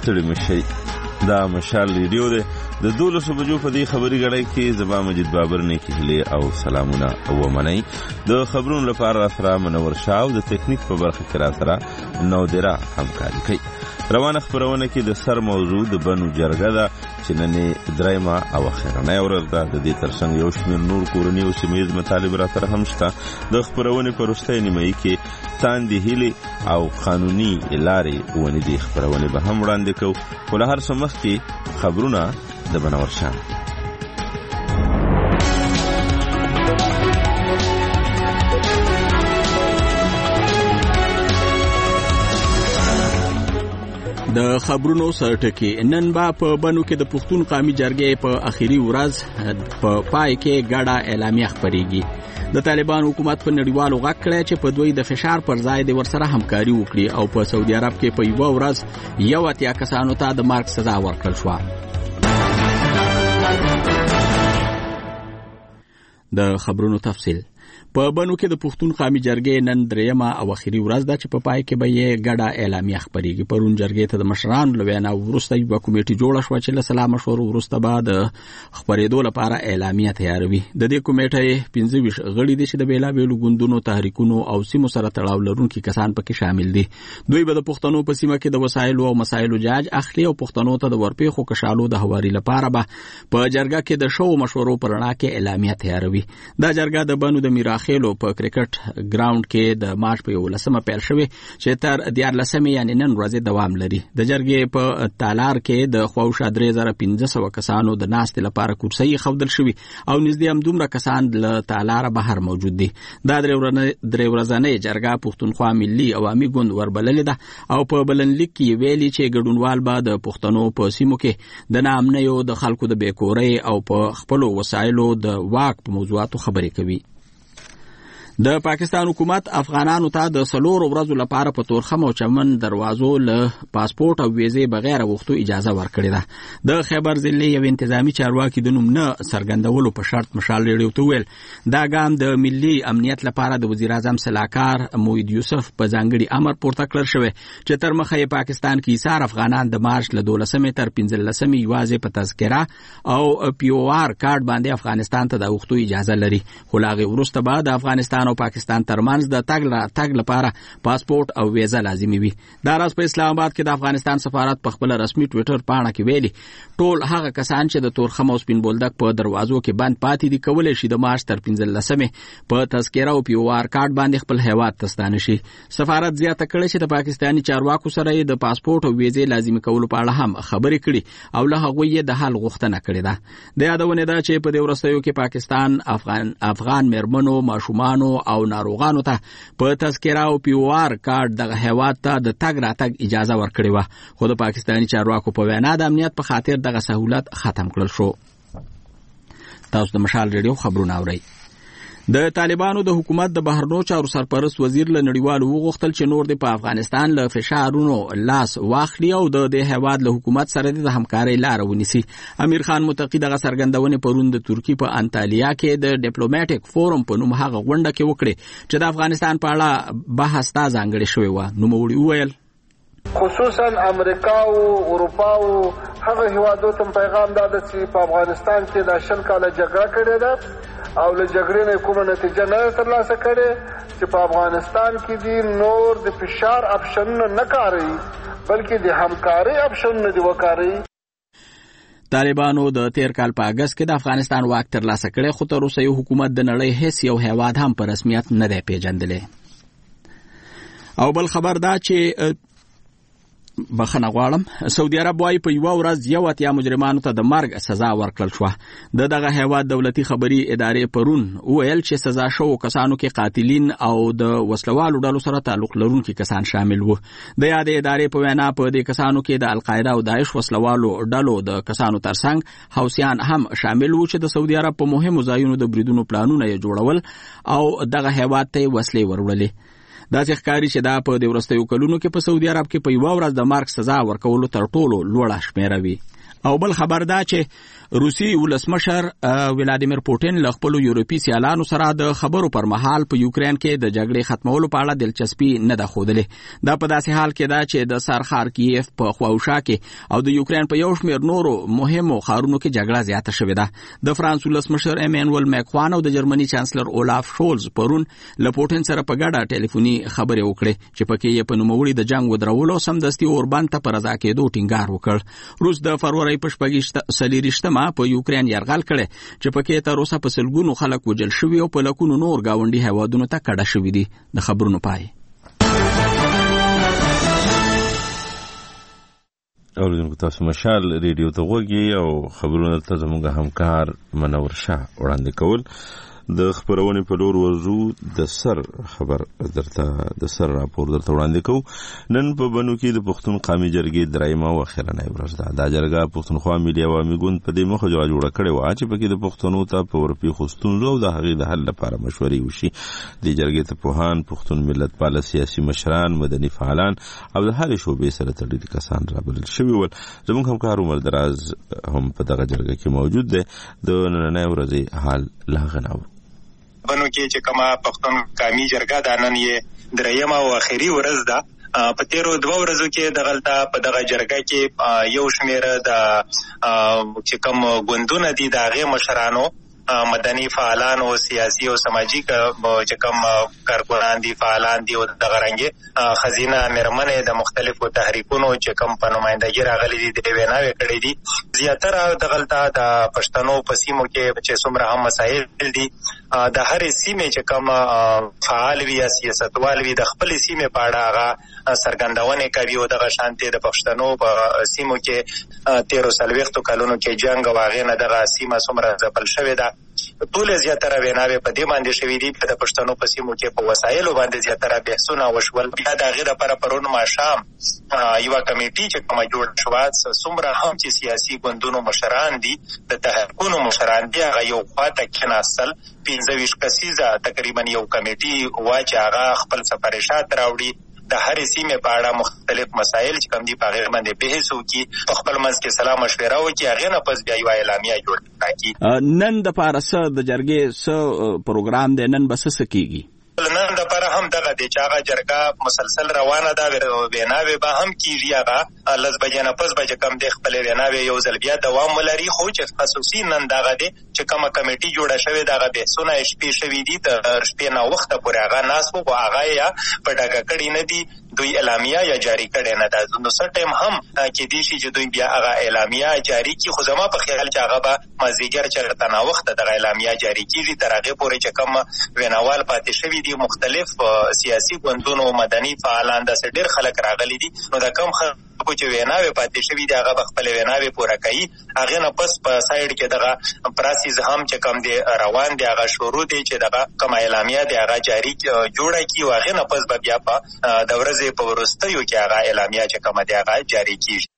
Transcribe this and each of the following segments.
ستړي مشي. دا مشال ریډیو دی. د 12 بجو په دې خبري غړی کې زبا مجید بابر نه کېله او سلامونه او منئ. د خبرونو لپاره سره منور شاو د تکنیک په برخه کې را سره نو درا همکاري کوي. روانه خبرونه کې د سر موضوع د بنو جرګه ده چې نن درېما او اخرنۍ ورځ ده. د دې ترڅنګ یو شمېر نور کورني او سیمه‌ییز مطالب را سره هم شته. د خبرونې په وروستۍ نیمایي کې تاندې هیلې او قانوني لارې ونې دي. خبرونه به هم وړاندې کوو، خو له هر څه مخکې خبرونه د بنور شاه. د خبرونو سرټکی. نن با په بنو کې د پښتون قومي جرګې په اخیری ورځ په پای کې ګډه اعلامیه خبرېږي. د طالبان حکومت په نړیوالو غږ کړی چې په دوی د فشار پر ځای د ورسره همکاري وکړي او په سعودي عرب کې په یوه ورځ 80 کسانو ته د مرګ سزا ورکړل شوه. د خبرونو تفصیل. په بنو کې د پښتون قومي جرګې نن درېما او اخیری ورځ ده چې په پای کې به یې ګډه اعلامیه خبرېږي. پرون جرګې ته د مشرانو له وینا وروسته یوه کمیټه جوړه شوه چې له سلا مشورو وروسته به د خبرېدو لپاره اعلامیه تیاروي. د دې کمیټې 15 غړي دي چې د بیلابېلو ګوندونو، تحریکونو او سیمو سره تړاو لرونکي کسان پکې شامل دي. دوی به د پښتنو په سیمه کې د وسایلو او مسایلو جاج اخلي او پښتنو ته د ورپېښو کشالو د هواري لپاره به په جرګه کې د شو مشورو پر رڼا کې اعلامیه تیاروي. دا جرګه د بنو د میراخیلو په کرکټ ګراوند کې د مارچ په 11مه پیل شوې چې تر 14مه یعنی نن ورځې دوام لري. د جرګې په تالار کې د خواوشا 3500 کسانو د ناستې لپاره کرسۍ خودل شوي او نږدې هم دومره کسان له تالار بهر موجود دي. دا درې ورځنۍ جرګه پښتونخوا ملي عوامي ګوند وربللې ده او په بلنلیک کې ویلي چې ګډونوال به د پښتنو په سیمو کې د ناامنیو، د خلکو د بیکورۍ او په خپلو وسایلو د واک په موضوعاتو خبرې کوي. د پاکستان حکومت افغانانو ته د 4 ورځو لپاره په تورخم او چمن دروازو له پاسپورت او ویزې بغیر غوښتو اجازه ورکړې ده. د خیبر ضلع یو انتظامی چارواکي د نوم نه څرګندولو په شرط مشال ریډیو ته ویل دا ګام د ملي امنیت لپاره د وزیر اعظم سلاکار موحد یوسف په ځانګړي امر پورته کړل شوی چې تر مخه پاکستان کې ایثار افغانان د مارچ له 12 تر 15 یوازې په تذکره او پی او آر کارت باندې افغانستان ته د غوښتو اجازه لري. خو لاغه وروسته بعد افغانستان او پاکستان ترمنځ د تګ لپاره پاسپورت او ویزه لازمي وي. دا راز په اسلام آباد کې د افغانستان سفارت په خپل رسمي ټوئیټر پاڼه کې ویلي ټول هغه کسان چې د تورخم او سپین بولدک په دروازو کې بند پاتې دي کولای شي د مارچ تر 15 په تذکره او پی او آر کارت باندې خپل هیواد ته ستانه شي. سفارت زیاته کړې چې د پاکستاني چارواکو سره د پاسپورت او ویزې لازمي کولو په اړه هم خبرې کړي او له هغه یې د حل غوښتنه کړې ده. د یادونه ده چې په دې ورستیو کې پاکستان افغان مرمنو، ماشومانو او ناروغانو ته په تذکره او پی او آر کارت د هیواد ته د تګ راتګ اجازه ورکړې و. خو د پاکستاني چارواکو په وینا د امنیت په خاطر دغه سہولت ختم کړل شو. تاسو د مشال ریډیو خبرونه اورئ. د طالبانو د حکومت د بهرنیو چارو سرپرست وزیر له نړیوالو وغوښتل چې نور د په افغانستان له فشارونو لاس واخلي او د هیواد له حکومت سره د همکارۍ لار ونیسي. امیر خان متقی دغه څرګندونه پرون د ترکی په انټالیا کې د ډیپلوماټیک فورم په نوم هغه غونډه کې وکړه چې د افغانستان په اړه بحث تا ځانګړی شوی و. نوموړي وویل خصوصا امریکا او اروپا او هغه هیوادو ته پیغام داده چې په افغانستان کې د 10 کاله جګړه کړې ده او له جګړې نه کومه نتیجه نه ترلاسه کړې چې په افغانستان کې دي نور د فشار اپشن نه کاری بلکې د همکاري اپشن نه دی وکاري. طالبانو د تیر کال په اگست کې د افغانستان واک ترلاسه کړی خو تر اوسه یو حکومت د نړۍ هیڅ یو هیواد هم په رسمیت نه دی پیژندلی. او بل خبر دا چې بخنه غواړم سعودي عرب وايي په یو ورځ 80 مجرمانو ته د مرګ سزا ورکړل شو. دغه هیواد دولتي خبري ادارې پرون ویل چې سزا شو کسانو کې قاتلین او د وسلوالو ډلو سره تعلق لرونکي کسان شامل وو. د یاد ادارې په وینا په دې کسانو کې د القاعده او داعش وسلوالو ډلو د کسانو ترڅنګ حوثیان هم شامل وو چې د سعودي عرب په مهمو ځایونو د بریدونو پلانونه یې جوړول او دغه هیواد ته وسلې ورولې. دا ښکاری چې دا په د ورستیو کلونو کې په سعودي عرب کې په یو ورځ د مرګ سزا ورکولو تر ټولو لوړه شمیره وي. او بل خبر دا چې روسي ولسمشر ولادیمیر پوټین له خپل یورپی سیالانو سره د خبرو پر مهال په یوکرين کې د جګړې ختمولو په اړه دلچسپي نه ده ښودلې. دا په داسې حال کې ده چې د سر خارکیف په خواوشا کې او د یوکرين په یو شمېر نورو مهمو ښارونو کې جګړه زیاته شوې ده. د فرانس ولسمشر ایمانوئل ماکرون او د جرمني چانسلر اولاف شولز پرون له پوټین سره په ګډه ټلیفوني خبرې وکړې چې پکې یې په نوموړي د جنگ ودرولو سمدستي اوربند ته پر رضا کېدو ټینګار وکړ. روس د فروری په 24 په یوکرين یرغل کړي چې پکې تر اوسه په سلګونو خلک وژل شوي او په لکونو نور گاونډي هیوادونو ته کډه شوي دي. د خبرونو پای اوریدونکو تاسو مشال ریډیو ته غوږی او خبرونه ته زموږ همکار منور شاه وړاندې کول. د خبرونې په لور ورځو د سر خبر درته د سر راپور درته وړاندې کوو. نن په بنو کې د پښتون قومي جرګې درایمه او اخرنۍ ورځ ده. دا جرګه پښتونخوا ملي عوامي ګوند په دې مخه جوړه کړې وه چې پکې د پښتنو ته په ورپېښو ستونزو او د هغې د حل لپاره مشورې وشي. دې جرګې ته پوهان، پښتون ملت پاله سیاسي مشران، مدني فعالان او د هرې شعبې سره تړلي کسان رابلل شوي ول. زموږ همکار عمر دراز هم په دغه جرګه کې موجود دی. د نننۍ ورځې حال له هغه نه بنو کې چې کومه پښتون قومي جرګه د نن یې درېیمه او اخري ورځ ده. په تیرو 2 ورځو کې دغلته په دغه جرګه کې یو شمېر د چې کوم ګوندونه دي د هغې مشرانو، مدني فعالان او سیاسي او سماجی چې کوم کارکنان دي، فعالان دي او دغه رنګې خزینه مېرمنې د مختلفو تحریکونو چې کوم په نمایندګي راغلي دي د ویناوې کړې دي. زیاتره دغلته د پښتنو په سیمو کې چې څومره هم مسایل دي د هرې سیمې چې کوم فعال وي یا سیاستوال وي د خپلې سیمې په اړه هغه څرګندونې کوي او دغه شانتې د پښتنو په سیمو کې 13 کلونو کې جنګ او هغې نه دغه سیمه څومره ځپل شوې ده. ټولې زیاتره ویناوې په دې باندې شوي دي چې د پښتنو په سیمو کې په وسایلو باندې زیاتره بحثونه وشول. بیا د هغې دپاره پرون ماښام یوه کمیټي چې کومه جوړه شوه، څومره هم چې سیاسي ګوندونو مشران دي، د تحریکونو مشران دي، هغه یو خواته کېناستل. 25 کسیزه تقریبا یو کمیټي وه چې هغه خپل سفارشات راوړي، د هرې سیمې په اړه مختلف مسایل چې کوم دي په هغې باندې بحث وکړي، په خپل منځ کې سلا مشوره وکړي، هغې نه پس بیا یوه اعلامیه جوړه کړي. نن دپاره څه د جرګې څه پروګرام دی؟ نن به څه کېږي؟ نن دپاره هم دغه دی چې هغه جرګه مسلسل روانه ده، ویناوې به هم کېږي. هغه 10 بجې نه پس به چې کوم دی خپلې ویناوې یو ځل بیا دوام ولري. خو چې خصوصي نن دغه دی چې کومه کمیټي جوړه شوې ده، هغه بحثونه شپې شوي دي، تر شپې ناوخته پورې هغه ناست وو، هغه یې په ډاګه کړي نه دي، دوی اعلامیه یا جاری کړې نه ده. نو څه ټایم هم کېدای شي چې دوی بیا هغه اعلامیه جاری کړي، خو زما په خیال چې هغه به مازدیګر چېرته ناوخته دغه اعلامیه جاری کېږي، تر هغې پورې چې کوم ویناوال پاتې شوي دي، مختلف سیاسي ګوندونو، مدني فعالان، داسې ډېر خلک راغلي دي. نو د کوم خلکو چې ویناوې پاتې شوي دي هغه به خپلې ویناوې پوره کوي. هغې نه پس په سایډ کې دغه پراسیز هم چې کوم دی روان دی، هغه شروع دی چې دغه کومه اعلامیه دی هغه جاری جوړه کړي او هغې نه پس به بیا په د ورځې په وروستیو کې هغه اعلامیه چې کومه دی هغه جاری کېږي.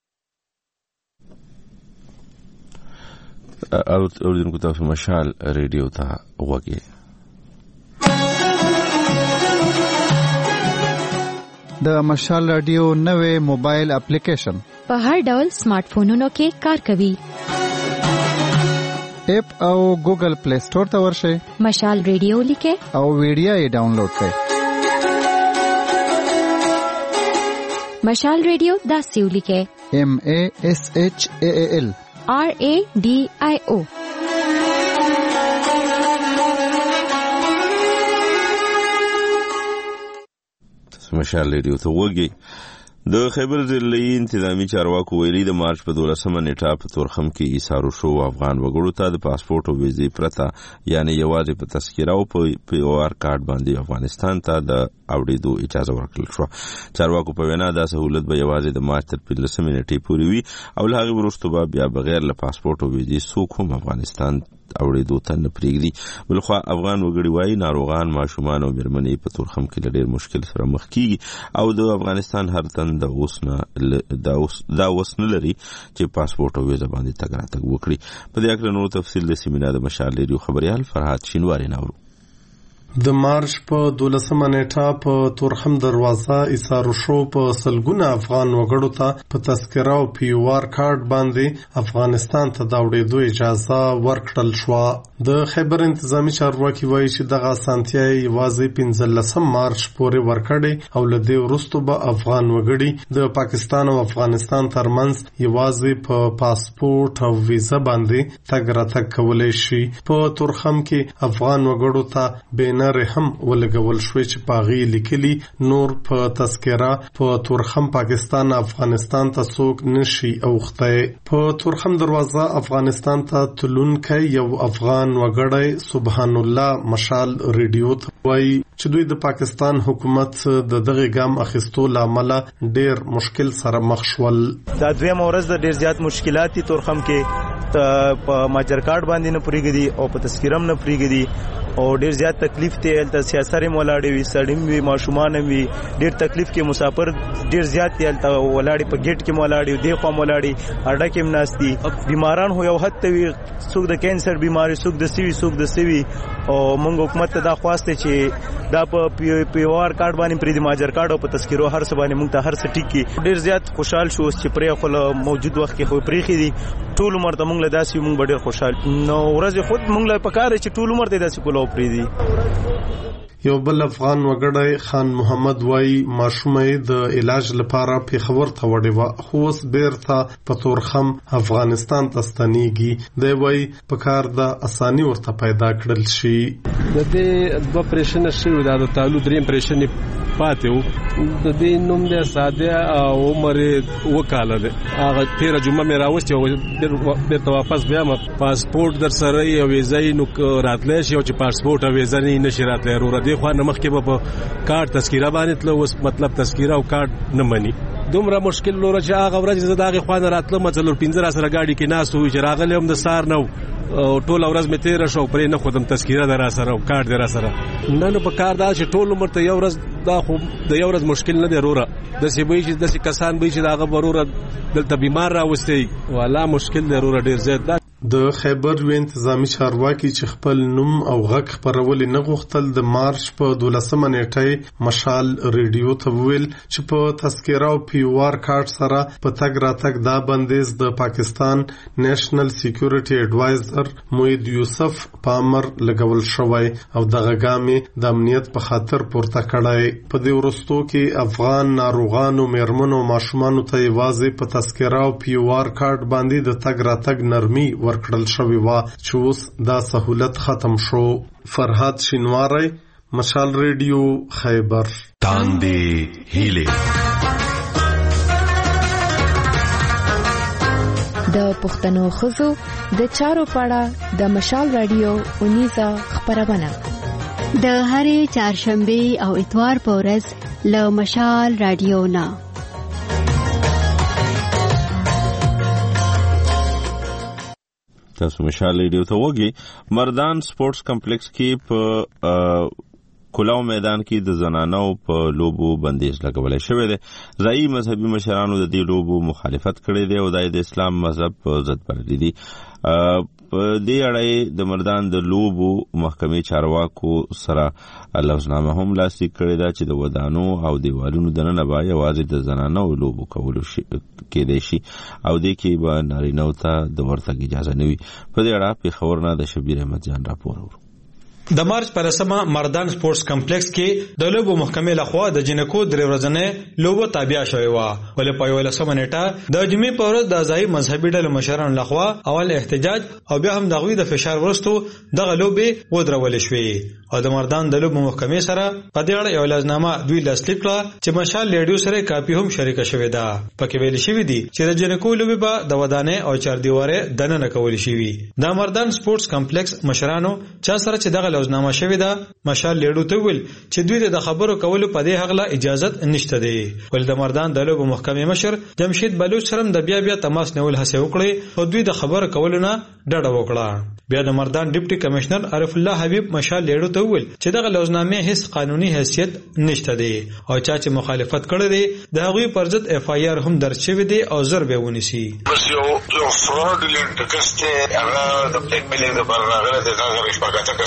اوریدونکو تاسو مشال ریډیو ته غوږی. د مشال رادیو نوې موبایل اپلیکیشن په هر ډول سمارټ فونونو کې کار کوي. اپ او ګوګل پلی سٹور ته ورشئ، مشال ریډیو لیکئ او ویډیو یې ډاونلوډ کړئ. مشال ریډیو داسې ولیکئ: MASHAAL RADIO. مشال ریډیو ته وګورئ. د خیبر ضلعي انتظامی چارواکو ویلي د مارچ په 12 نیټه په تورخم کې ایثارو شو افغان وګړو ته د پاسپورت او ویزې پرته، یعنی یوازې په تذکره او په OR کارت باندې افغانستان ته د اوړېدو اجازه ورکړل شو. چارواکو په وینا دا سہولت به یوازې د مارچ تر 15 نیټې پورې وي او له هغې وروسته به بیا بغیر له پاسپورت او ویزې څوک هم افغانستان اوړېدو ته نه پرېږدي. بلخوا افغان وګړي وایي ناروغان، ماشومان او مېرمنې په تورخم کې له ډېر مشکل سره مخ کېږي او د افغانستان هر تن دا اوس نه لري چې پاسپورت او ویزه باندې تګ راتګ وکړي. په دې اړه نور تفصیل د سیمینار د مشال ریډیو خبريال فرهاد شینواری ناورو. د مارچ په 12 نیټه په تورخم دروازه ایثار شو په سلګونه افغان وګړو ته په تذکره او پیوار کارت باندې افغانستان ته د وړېدو اجازه ورکړل شو. د خیبر انتظامی چارواکي وایي چې دغه اسانتیا یوازې 15 مارچ پورې ورکړي او له دې وروسته به افغان وګړي د پاکستان او افغانستان ترمنځ یوازې په پاسپورت او ویزا باندې تګ راتګ کولی شي. په تورخم کې افغان وګړو ته بینر هم ولګول شوې چې پاغي لیکلي نور په تذکره په تورخم پاکستان افغانستان ته څوک نشي اوخته. په تورخم دروازه افغانستان ته تلونکی یو افغان وګړی سبحان الله مشال ریډیو ته وایي چې دوی د پاکستان حکومت د دغه ګام اخیستو لامل ډیر مشکل سره مخ شول. دا دویم ورځ د ډیر زیات مشکلات دي تورخم کې په ماجر کارت باندې نه پریږدي او په تذکرم نه پریږدي او ډیر زیات تکلیف ته الته سیاستري مولاړي وي سړیم وي ماشومان وي ډیر تکلیف کې مسافر ډیر زیات الته ولاړي په گیټ کې مولاړي دی خو مولاړي اډه کې مناستي بیماران هو یو حد ته وي څوک د کینسر بیماری څوک د سوي او موږ حکومت ته دا خواسته چې دا په پیوار کارت باندې پری دی ماجر کارت او په تذکرو هر څه باندې موږ ته هر څه ټیک ډیر زیات خوشحال شو چې پرې خپل موجود وخت کې خو پریخي دي ټول عمر ته موږ له داسې موږ ډیر خوشحال نو ورځ خود موږ له پکاره چې ټول عمر ته داسې کولو پری دی. یو بل افغان وګړی خان محمد وای ماشومې د علاج لپاره پیښور ته وړي و خو اوس بیرته په تورخم افغانستان ته ستنیږي. دی وای په کار د اساني ورته پیدا کړل شي. د دې دوه پریشن شي د تعلق دریم پریشن پاتې وو د دې نوم د ساده او عمر وکاله ده هغه 13 جمعه مې راوستي او بیرته واپس بیا پاسپورت در سره یو ویزا نو راتلې شي او چې پاسپورت او ویزا نه نشي راتلې ورو دی خو نه مخکې په کارت تذکره باندې تل اوس مطلب تذکره او کارت نه مني دومره مشکل لور چې هغه ورځ زداغه خو نه راتله مڅلور 15 سره گاډي کې ناس وي چې راغلی هم د سار نو ټول ورځ مې تیر شو پرې نه خودم تذکره در سره او کارت در سره نه په کار دا چې ټول عمر ته یو ورځ دا خو د یو ورځ مشکل نه دی وروره د سی وی چې د کسان به چې داغه وروره دلته بیمار راوستي والا مشکل دی وروره ډیر زیات. د خیبر یو انتظامی چارواکي چې خپل نوم او غږ خپرول نه غوښتل د مارچ په 12 نیټه مشال ریډیو ته ویل چې په تذکره او پیوار کارت سره په تګ راتګ دا بندیز د پاکستان نېشنل سکیورټي اډوایزر موید یوسف پامر لګول شوی او دغه ګامې د امنیت په خاطر پورته کړای. په دې ورستو کې افغان ناروغانو میرمنو ماشومانو ته یوازې په تذکره او پیوار کارت باندې د تګ راتګ نرمي ورکړل شوی و چې اوس دا سہولت ختم شو. فرهاد شینواری مشال ریډیو خیبر. تاندې هیله د پښتنو خزو د چارو پاړه د مشال رادیو اونیزه خبرونه د هرې چهارشنبه او اتوار په ورځ له مشال رادیو نه تاسو مشال ریډیو ته وګورئ. مردان سپورتس کمپلیکس کې په کلاو میدان کې د زنانو په لوبو بندیز لګولای شوی دی. ځایي مذهبي مشرانو د دې لوبو مخالفت کړی دی او د اسلام مذهب په ضد بللی دي. په دې اړه د مردان د لوبو محکمې چارواکو سره لوزنامه هم لاسلیک کړې ده چې د ودانو او دیوالونو دننه به یوازې د زنانو لوبو کولو کېدای شي او دې کې به نارینه‌و ته د ورتګ اجازه نه وي. په دې اړه پېښور نه د شبیر احمد جان راپور ورو. د مارچ پر سمه مردان سپورتس کمپلیکس کې د لوبو محکمې لخوا د جنکو درې ورځې لوبو تابع شوی و ولې په 11 نیټه د جمعې په ورځ د ځای مذهبي ډلو مشرانو لخوا اول احتجاج او بیا هم دغوی د فشار ورستو دغه لوبې ودرول شوې او د مردان د لوبو محکمې سره په دې اړه یو لازمنامه دوی لاسلیک کړه چې مشال ریډیو سره کاپی هم شریک شوې ده. پکې ویل شوی دی چې د جنکو لوبې به د ودانې او چاردیواره دننه کول شي. د مردان سپورتس کمپلیکس مشرانو چا سره چې دغه لوزنامه شوی دا مشال لیډو ته ویل چې دوی د خبرو کولو په دې حق لا اجازه نشته دی. ول د مردان د لوبو محکمې مشر جمشید بلوچ سره د بیا تماس نیول هڅه وکړي او دوی د خبرو کولو نه ډډه وکړه. بیا د مردان ډیپټي کمشنر عارف الله حبیب مشال لیډو ته ویل چې دغه لوزنامه هیڅ قانوني حیثیت نشته دی او چا چې مخالفت کړی دی د هغوی پر ضد اف آی آر هم درج شوی دی او زر به ونیسي. بس یو فراډلنت کسته هغه د بلیک میلینګ لپاره راغله د هغه شپږه کسان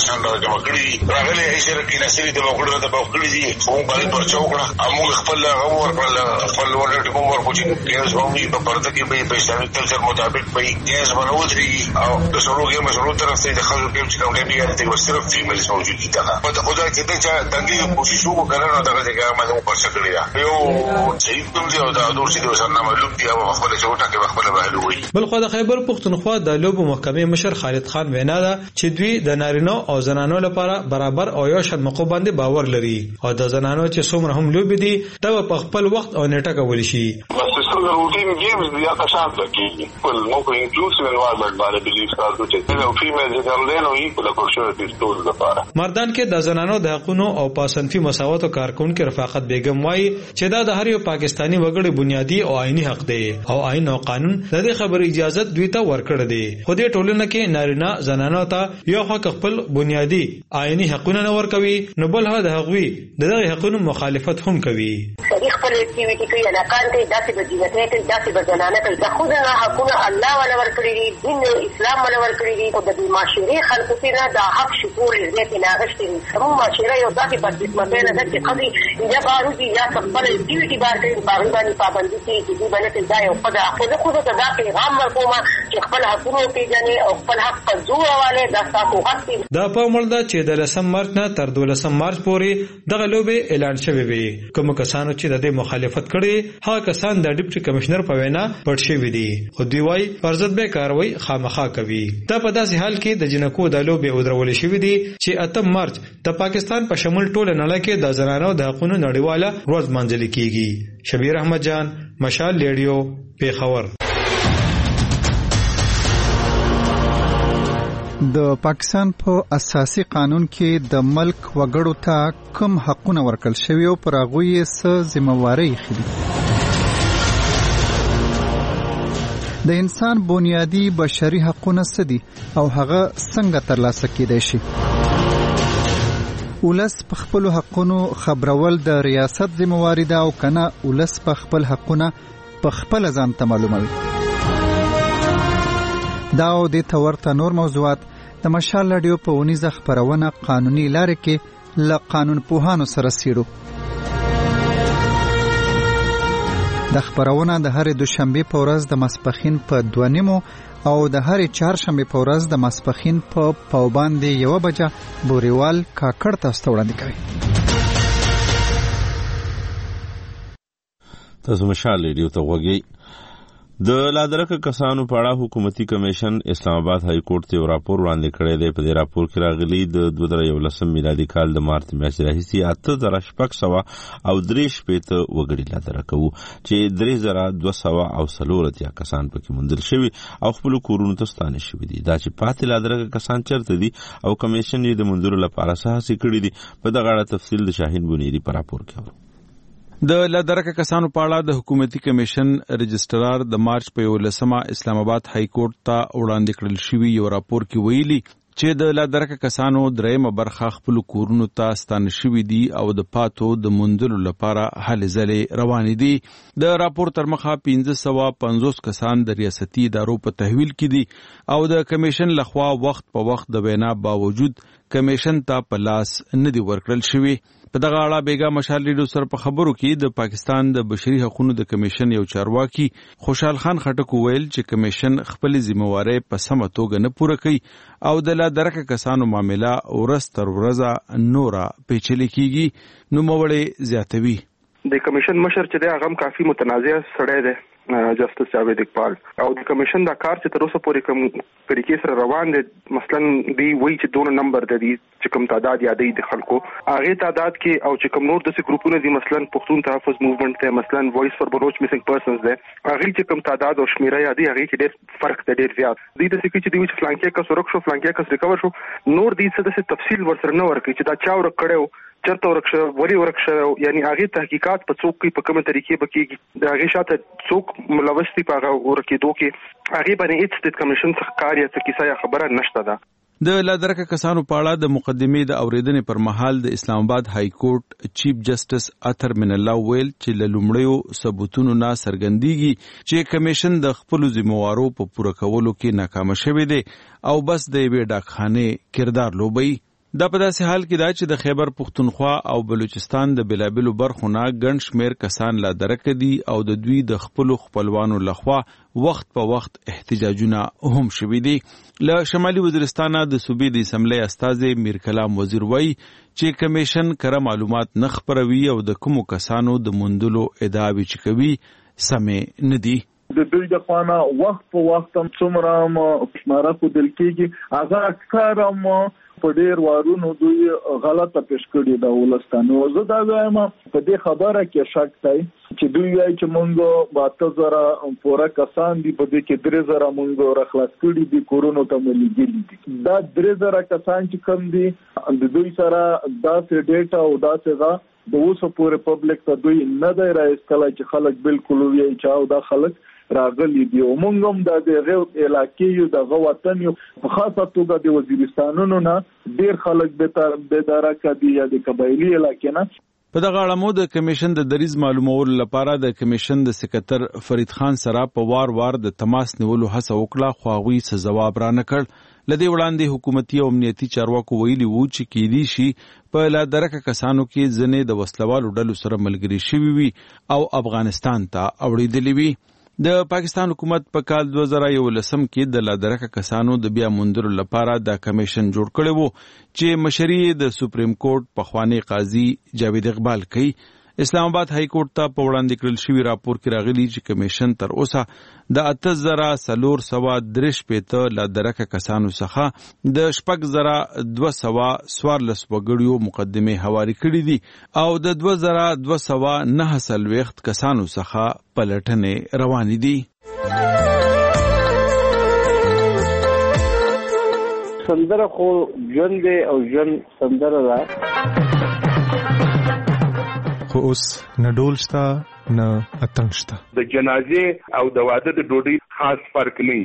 محاکمه کړي راغلي اشاره کې نسري د وګړو د وګړي دي خو باندې پرچا وکړه موږ خپل غوړ خپل ورته کوم ورکوچین کیس باندې په پرده کې به اسلامي کلچر مطابق به کیس بنوځي او د سلوګي مسلو طرف ته د خلکو کې چې کوم دی یاره د صرف فیمیل موجودي ده په خدای کې چې دغه کوشش وکړنه دغه ځای باندې په څه کړی یو چې کوم دی دا دوی د وسنه معلوم دی او خپل چوټه کې خپل بهلو وي بل خو د خیبر پختونخوا د لوبو محکمې مشر خالد خان وینا ده چې دوی د نارینه او زنانو لپاره برابر او یو شان موقع باندې باور لري او د زنانو چې څومره هم لوبي دي دا په خپل وخت او نیټه کول شي the routine games the other chance that people more inclusive environment by the beliefs that the females are then equal opportunities to the para مردان کې د زنانو د حقوقو او پاسنفي مساوات او کارکونکو رفاقت بیگم وايي چې دا د هر یو پاکستانی وګړي بنیادی او آئینی حق دی او آئین او قانون د دې خبرې اجازه دوی ته ورکړه دي خو دې ټولنه کې نارینه زنانو ته یو حق خپل بنیادی آئینی حقونه نه ورکوي نو بل هغه د هغوی دغه حقوقو مخالفت هم کوي صدیق پر اکټیویټي کوي علاقان ته داسې بدیږي ته داسې بدلانه کوي د خود نه حقونه الله ولا ورکړي دي دین اسلام ولا ورکړي دي او د معاشري خلکو ته دا حق شکور دې نه غشتي سمو معاشره یو داسې بدقسمته نه ده چې قضې یا باروزي یا خپل اکټیویټي باندې باندې پابندي کوي چې دې باندې ځای او خدا خود ته دا پیغام ورکوم چې خپل حقونه پیژنې او خپل حق په زور والے دا تاسو حق دي دا په عمل ده چې د 10 مارچ نه تر 12 مارچ پورې دغه لوبه اعلان شوی وي کوم کسانو چې د دې مخالفت کړي هغه کسان د ډیپټي کمشنر په وینا پټ شوی دي خو دوی وايي فرضت به کاروي خامخا کوي دا په داسې حال کې د جنکو د لوبه ودرول شوی دي چې 8 مارچ د پاکستان په شمول ټول نړۍ کې د زنانو د حقوقو نړیواله ورځ منځل کیږي شبیر احمد جان مشال ریډیو پیښور د پاکستان په اساسي قانون کې د ملک وګړو ته کوم حقونه ورکړل شوی او پر هغه یې څه ذمہواری خېدي د انسان بنیادی بشري حقونه څه دي او هغه څنګه ترلاسه کېدای شي ولس په خپل حقونو خبرول د ریاست ذمہواری ده او کنه ولس په خپل حقونه په خپل ځان ته معلوموي دا او د تورته نور موضوعات د مشال رادیو په ونیزه خبرونه قانوني لارې کې ل قانون پوهانو سره سیرو د خبرونه د هر دوشنبه په ورځ د ماسپخین په 2:30 او د هر چهارشنبه په ورځ د ماسپخین په پاوباندې 1 بجه بوريوال کاکړ تاسو ته وړاندې کوي تاسو مشال ریډیو ته وګورئ د لادرکه کسانو په اړه حکومتي کمیشن اسلام آباد های کورټ ته راپور وړاندې کړی دی په دې راپور کې راغلي د 2011 میلادي کال د مارچ میاشتې راهیسې 8600 او 3 وګړي لادرکه وو چې 3200 او 3 کسان پکې مندل شوي او خپل کورونو ته ستانه شوي دي دا چې پاتې لادرکه کسان چرته دي او کمیشن یې د مندلو لپاره ساحسي کړی دي په دغه اړه تفصیل د شاهین بنيري په راپور کې د لادرکه کسانو په اړه د حکومتي کمیشن رجسترار د مارچ په 11 اسلام آباد های کورټ ته وړاندې کړل شوی یو راپور کې ویلي چې د لادرکه کسانو درېمه برخه خپل کورونو ته ستانه شوی دي او د پاتو د مندلو لپاره هلې ځلې روان دي د راپور تر مخه 1550 کسان د ریاستي ادارو په تحویل کې دي او د کمیشن لخوا وخت په وخت د وینا باوجود کمیشن ته په لاس نه دی ورکړل شوی په دغه اړه بیګا مشال ریډیو سره په خبرو کې د پاکستان د بشري حقوقو د کمیشن یو چارواکي خوشحال خان خټک ویل چې کمیشن خپل ذمہواری په سمه توګه نه پوره کوي او د لادرکه کسانو معاملې ورځ تر ورځې نورا پیچلې کیږي نو موړې زیاتوي د کمیشن مشر چې د هغه کافي متنازع سړی دی جسټس جاوید اقبال او د کمیشن دا کار چې تر اوسه پورې کوم طریقې سره روان دي مثلا دی وایي چې دونه نمبر د دې چې کوم تعداد یادې د خلکو هغه تعداد کې او چې کوم نور د ګروپونو دي مثلا پښتون تحفظ موومېنټ ته مثلا وایس فور بلوچ میسنګ پرسنز ده هغه چې کوم تعداد او شمیره یادې هغه کې ډېر فرق دی ډېر زیات دی د څه چې دی چې فلانکې کا سورک شو فلانکې کا ریکور شو نور دې څه د تفصیل ورسره نه ورکړي چې دا چا ور کړو چرته ورکشه وری ورکشه یعنی هغه تحقیقات په څوک کې په کومه طریقې بکیږي دا هغه شاته څوک ملوث دي په ورکېدو کې هغه باندې هیڅ د کمیشن څخه کار یا څه کیسه یا خبره نشته ده د لادرکه کسانو په اړه د مقدمې د اوریدنې پر مهال د اسلام آباد های کورټ چیف جسټس اطهر من الله ویل چې لومړیو ثبوتونو نه څرګندېږي چې کمیشن د خپل ذمہوارو په پوره کولو کې ناکام شوی دی او بس د یوې ډاکخانه کردار لوبي دا په داسې حال کې دا چې د خیبر پختونخوا او بلوچستان د بلابلو برخو نه ګڼ شمېر کسان لا درکه دي او د دوی د خپلوانو لخوا وخت په وخت احتجاجونه هم شوي دي. له شمالي وزیرستان د صوبې د اسمبلی استازی میر کلام وزیر وایي چې کمیشن کره معلومات نه خپروي او د کومو کسانو د موندلو ادعاوې چې کوي سمې نه دي. د دوی د خوانا وخت په وخت هم څومره شماره ښودل کېږي هغه اکثر هم په ډېر وارونو دوی غلطه پیش کړې ده ولستانو. زه دا وایم په دې خبره کې شک دی چې دوی وایي چې موږ 7,000 پوره کسان دي په دې کې 3,000 موږ راخلاص کړي دي کورونو ته ملګري دي. دا 3,000 کسان چې کم دي د دوی سره داسې ډیټا او داسې د اوسه پورې پبلک ته دوی نه دی راایستلی چې خلک بالکل وایي چې او دا خلک راغلي دي. او موږ هم د دغه علاقې یو دغه وطن یو په خاصه توګه د وزیرستانونو نه ډېر خلک به درکه دي یا د قبایلی علاقې نه. په دغه اړه د کمیشن د دریز معلومولو لپاره د کمیشن د سکرټر فرید خان سره په وار د تماس نیولو هڅه وکړه خو هغوی څه ځواب را نه کړ. لدې وړاندې حکومتي او امنیتي چارواکو ویلي وو چې کېدی شي په لا درکه کسانو کې ځینې د وسلوالو ډلو سره ملګري شوي وي او افغانستان ته اوړېدلي وي. د پاکستان حکومت په کال 2011 کې د لا درکه کسانو د بیا موندلو لپاره د کمیشن جوړ کړی وو چې مشري د سپریم کورټ پخوانی قاضي جاوید اقبال کوي. اسلام آباد های کورټ ته په وړاندې کړل شوی راپور کې راغلی چې کمیشن تر اوسه د 8,453 لا درکه کسانو څخه د 6,214 وګړیو مقدمه حواله کړې دي او د 2,209 کسانو څخه پلټنې روانې دي. سندره خو ژوند او ژوند سندره ده خو اوس نه ډول شته نه اتڼ شته. د جنازې او د واده د ډوډۍ خاص فرق نه.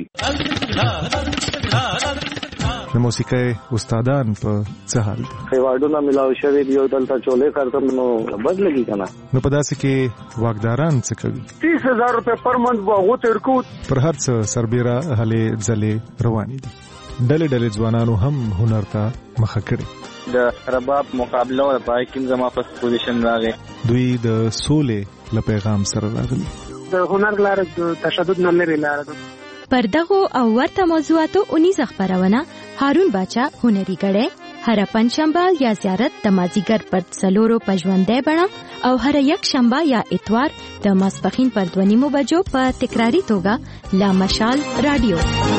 د موسیقۍ استادان په څه حال دي؟ ایوارډونه ملاو شوي دي او دلته چولې کارتم نو بد لګي کنه. نو په داسې کې واکداران څه کوي؟ 30,000 روپے پر منټ وغو ترکو پر هر څه سربېره هلې ځلې روانې دي. ډلې ځوانانو هم هنر ته مخه کړي. د رباب مقابله او پای کې زما فرست پوزیشن راغی. دوی د سولې له پیغام سره راغلي. د هنر لاره د تشدد نه لري لاره ده. پر دغه او ورته موضوعاتو 19 خبرونه هارون باچا هنري غړې هر پنځشنبه یا زیارت د مازیګر پر څلورو پژوندې بڼه او هر یک شنبه یا اتوار د ماسپخین پر 2:30 بجو په تکراری توګه لا مشال رادیو.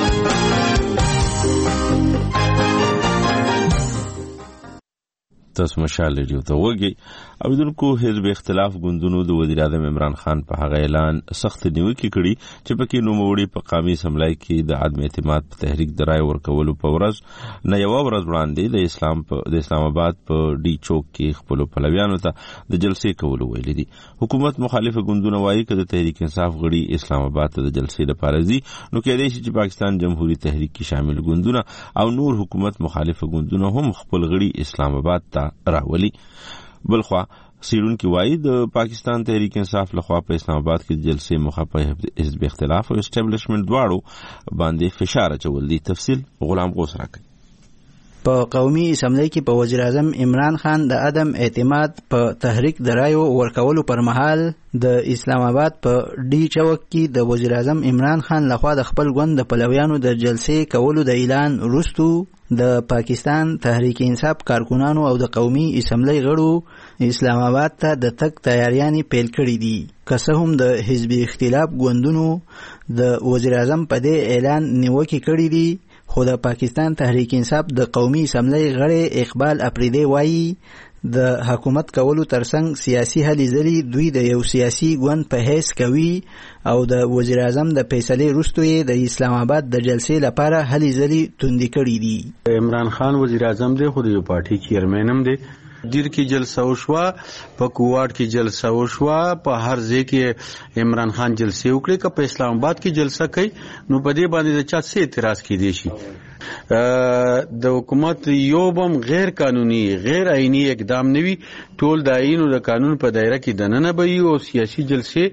تاسو مشال ریډیو ته وګورئ. اوریدونکو حزب اختلاف ګوندونو د وزیر اعظم عمران خان په هغه اعلان سخت نیوکه کړي چې پکې نوموړي په قومي اسمبلی کې د عدم اعتماد په تحریک د رای ورکولو په ورځ نه یو ورځ وړاندې د اسلام آباد په ډي چوک کې خپل پلویانو ته د جلسې کولو ویلي دي. حکومت مخالفه ګوندونه وایي چې د تحریک انصاف غړي اسلام آباد ته د جلسې لپاره ځي نو کېدای شي چې پاکستان جمهوریت تحریک کې شامل ګوندونه او نور حکومت مخالفه ګوندونه هم خپل غړي اسلام آباد ته راولي. بلخوا سیرونکي وایي د پاکستان تحریک انصاف لخوا په اسلام آباد کې جلسې مخه په حزب اختلاف او اسټابلیشمنت دواړو باندې فشار اچول دي. تفصیل غلام غوث راکړي. په قومي اسمبلی کې په وزیر اعظم عمران خان د عدم اعتماد په تحریک د رایو ورکولو پر مهال د اسلام آباد په ډي چوک کې د وزیر اعظم عمران خان لخوا د خپل ګوند د پلویانو د جلسې کولو د اعلان وروسته د پاکستان تحریک انصاف کارکونانو او د قومي اسمبلی غړو اسلام آباد ته د تک تیاریانې پیل کړې دي. که څه هم د حزب اختلاف ګوندونو د وزیر اعظم په دې اعلان نیوکې کړې دي خو د پاکستان تحریک انصاف د قومي اسمبلی غړی اقبال اپریدی وایي د حکومت کولو ترڅنګ سیاسي هلې ځلې دوی د یو سیاسي ګوند په حیث کوي او د وزیر اعظم د فیصلې وروسته یې د اسلام آباد د جلسې لپاره هلې ځلې توندې کړې دي. عمران خان وزیر اعظم دی خو د یو پارټي چیرمن هم دی. دیر کې جلسه وشوه په کوواټ کې جلسه وشوه په هر ځای کې عمران خان جلسه وکړي که په اسلام آباد کې جلسه کوي نو په دې باندې د چا څه اعتراض کیدی شي. د حکومت یو بم غیر قانوني غیر آئینی اقدام نوي ټول د آئین او د قانون په دایره کې دننه به او سیاسي جلسه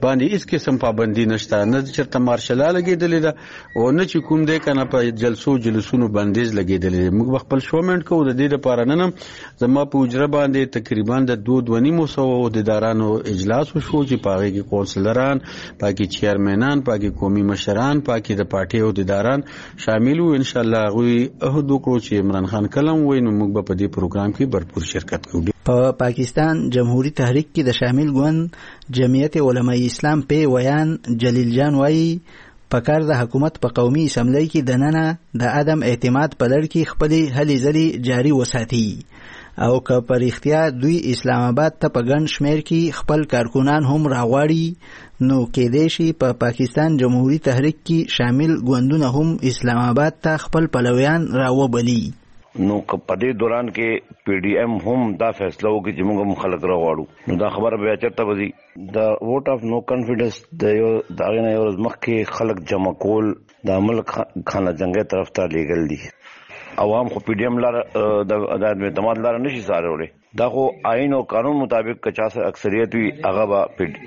باندې هیڅ قسم پابندي نشته، نه چرته مارشل لګیدلې ده او نه چې کوم دی کنه په جلسونو بندیز لګیدلې. موږ خپل شومنټ کوو د دې لپاره نن زما په اجره باندې تقریبا د 2.5 عہدیدارانو اجلاس وشو چې پاغي کې کونسلران، پاکي چیرمنان، پاکي قومي مشران، پاکي د پارټي عہدیداران شامل وو. ان شاء الله غوي عہد وکړو چې عمران خان کلم وای نو موږ په دې پروګرام کې بھرپور شرکت کوو. په پاکستان جمهوریت تحریک کې د شامل ګوند جمعیت علماء اسلام په ویان جلیل جان وایي پکار د حکومت په قومي اسمبلی کې دننه د عدم اعتماد په لړ کې خپل هلې ځلې جاری وساتي او که پر اختیا دوی اسلام آباد ته په ګڼ شمیر کې خپل کارکونان هم راغواړي نو کېدای شي په پاکستان جمهوریت تحریک کې شامل ګوندونه هم اسلام آباد ته خپل پلویان راوبلي. نو په دې دوران کې پی ډی ایم هم دا فیصله وکړي چې موږ خلک راغواړو. نو دا خبره بیا چرته وځي د ووټ اف نو کانفیډنس د هغې نه یو ورځ مخکې خلک جمع کول د ملک خانه جنګۍ طرف ته لیږل دي. عوام خو پی ډی ایم لاره د اعتماد لاره نشي څارلی. دا خو آئین او قانون مطابق که چا سره اکثریت وي هغه به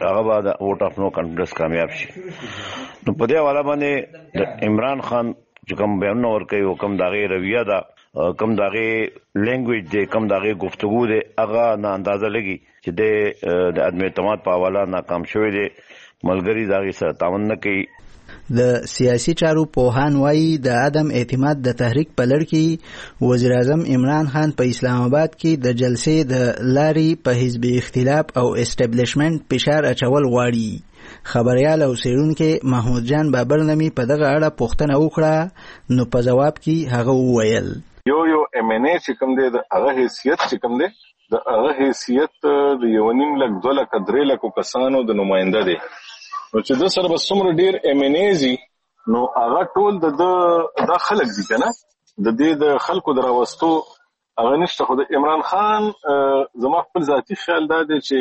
د ووټ اف نو کانفیډنس کامیاب شي. نو په دې حواله باندې د عمران خان چې کوم بیانونه ورکوي او کوم د هغې رویه ده، کم داغه لینګویج دی، کم داغه گفتگو دی، هغه نه اندازه لګي چې د عدم اعتماد په حواله ناکام شوی دی. ملګری داغه سره تعاون نه کوي. د سیاسي چارو پوهان وایي د عدم اعتماد د تحریک په لړ کې وزیر اعظم عمران خان په اسلام آباد کې د جلسې د لاري په حزب اختلاف او اسټابلیشمنت فشار اچول غواړي. خبريال او سیرونکو محمود جان بابر نمی په دغه اړه پوښتنه وکړه نو په جواب کې هغه وویل یو ام ان ای چې کوم دی د هغه حیثیت چې کوم دی د هغه حیثیت د 1.5 لک 2 لک 3 لک کسانو د نماینده دی. نو چې د سره به څومره ډیر ام ان ایز نو هغه ټول د خلک دي کنه د دې د خلکو دراوستو هغه نشته. خو د عمران خان زما خپل ذاتی خیال دا دی چې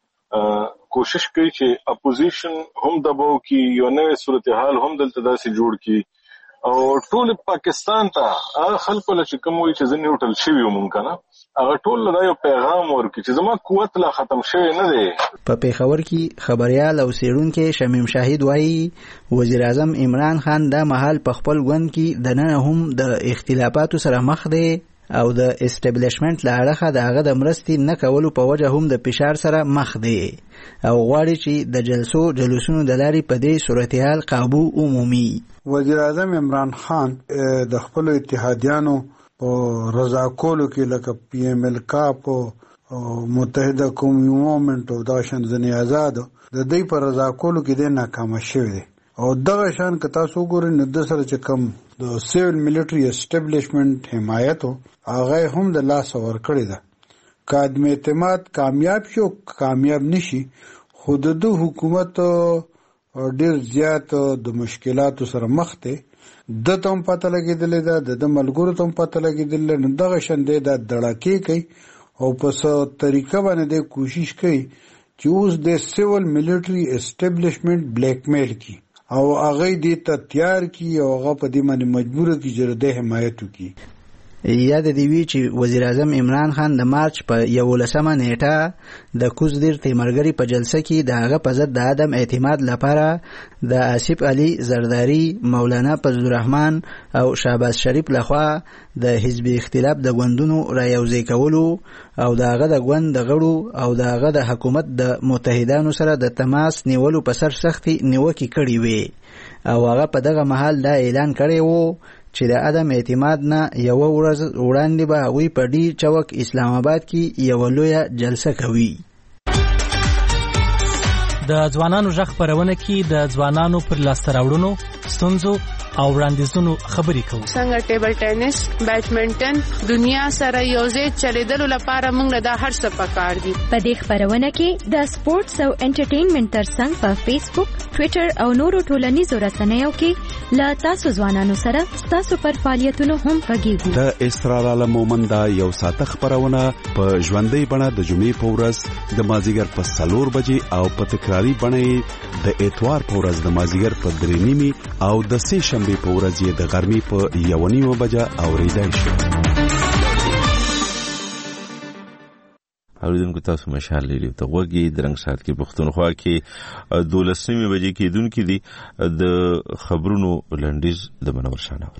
کوشش کوي چې اپوزیشن هم دباو کی یو نوې صورتحال هم دلته داسې جوړ کی او ټول پاکستان ته هغه خلکو له چې کوم وي چې ځنې هوټل شوی مونږ کنه هغه ټول له یو پیغام ورکړي چې زما قوت لا ختم شوی نه دی. په پیښور کې خبريال او سیرونکو شمیم شاهد وایي وزیر اعظم عمران خان دا مهال په خپل ګوند کې د نن هم د اختلافاتو سره مخ دی او د اسټابلیشمنت له اړخه د هغه د مرستې نه کولو په وجه هم د فشار سره مخ دی او غواړي چې د جلوسونو د لارې په دې صورتحال قابو عمومي. وزیر اعظم عمران خان د خپل اتحادیانو په رضا کولو کې لکه پی ایم ال کاپ او متحده قومي موومنټ او دا شان ځنې آزاد د دې پر رضا کولو کې د ناکام شوی دی او دغه شان که تاسو ګورئ نو د سره چې کم د سیویل ملټری اسټابلیشمنت حمایت هغه هم د لاس ور کړی ده. که عدم اعتماد کامیاب شو کامیاب نشي خو د حکومت ډیر زیات د مشکلاتو سره مخ دی. د تم پته لګیدلې ده د ملګرو تم پته لګیدلې نو دغه شندې د دړاکې کوي او په څو طریقه باندې کوشش کوي چې اوس د سیویل ملټری اسټابلیشمنت بلیک میل کی او هغه دې ته تیار کی او هغه په دې باندې مجبور کی چې د حمایت وکړي. یاد دی وی چې وزیر اعظم عمران خان د مارچ په 11 نیټه د کوزدیر تیمرګری په جلسه کې د هغه په ضد د عدم اعتماد لپاره د آصف علي زرداری، مولانا فضل الرحمن او شهباز شریف لخوا د حزب اختلاف د ګوندونو را یوځای کولو او د هغه د ګوند د غړو او د هغه د حکومت د متحدانو سره د تماس نیولو په سر سختي نیوکې کړې وې او هغه په دغه محل دا اعلان کړی وو چې د عدم اعتماد نه یو ورځ وړاندې به وی په ډی چوک اسلام آباد کې یو لویه جلسه کوي. د ځوانانو ژغ خبرونه کې د ځوانانو پر لاسته راوړنو، ستونزو او وړاندیزونو خبرې کوو. څنګه ټیبل ټینس، بیډمنټن دنیا سره یوځای چلیدلو لپاره موږ له هر څه پکار دي. په دې خبرونه کې د سپورتس او انټرټینمنټ ترڅنګ په فیسبوک، ټوئیټر او نورو ټولنیزو رسنیو کې له تاسو ځوانانو سره تاسو پر فعالیتونو هم غږیږو. د اسرار عالم مومنده یو ساعته خبرونه په ژوندۍ بڼه د جمعې په ورځ د مازیګر په 4 بجې او په تکراری بڼه د اتوار په ورځ د مازیګر په 3:30 او د سه شنبه په ورځ د غرمې په 1:30 بجې اوریدای شي. اوریدونکو تاسو مشال ریډیو ته وګورئ. درنګ سات کې پښتونخوا کې 12 بجې کېدونکې دي د خبرونو لنډیز د منور شاناور.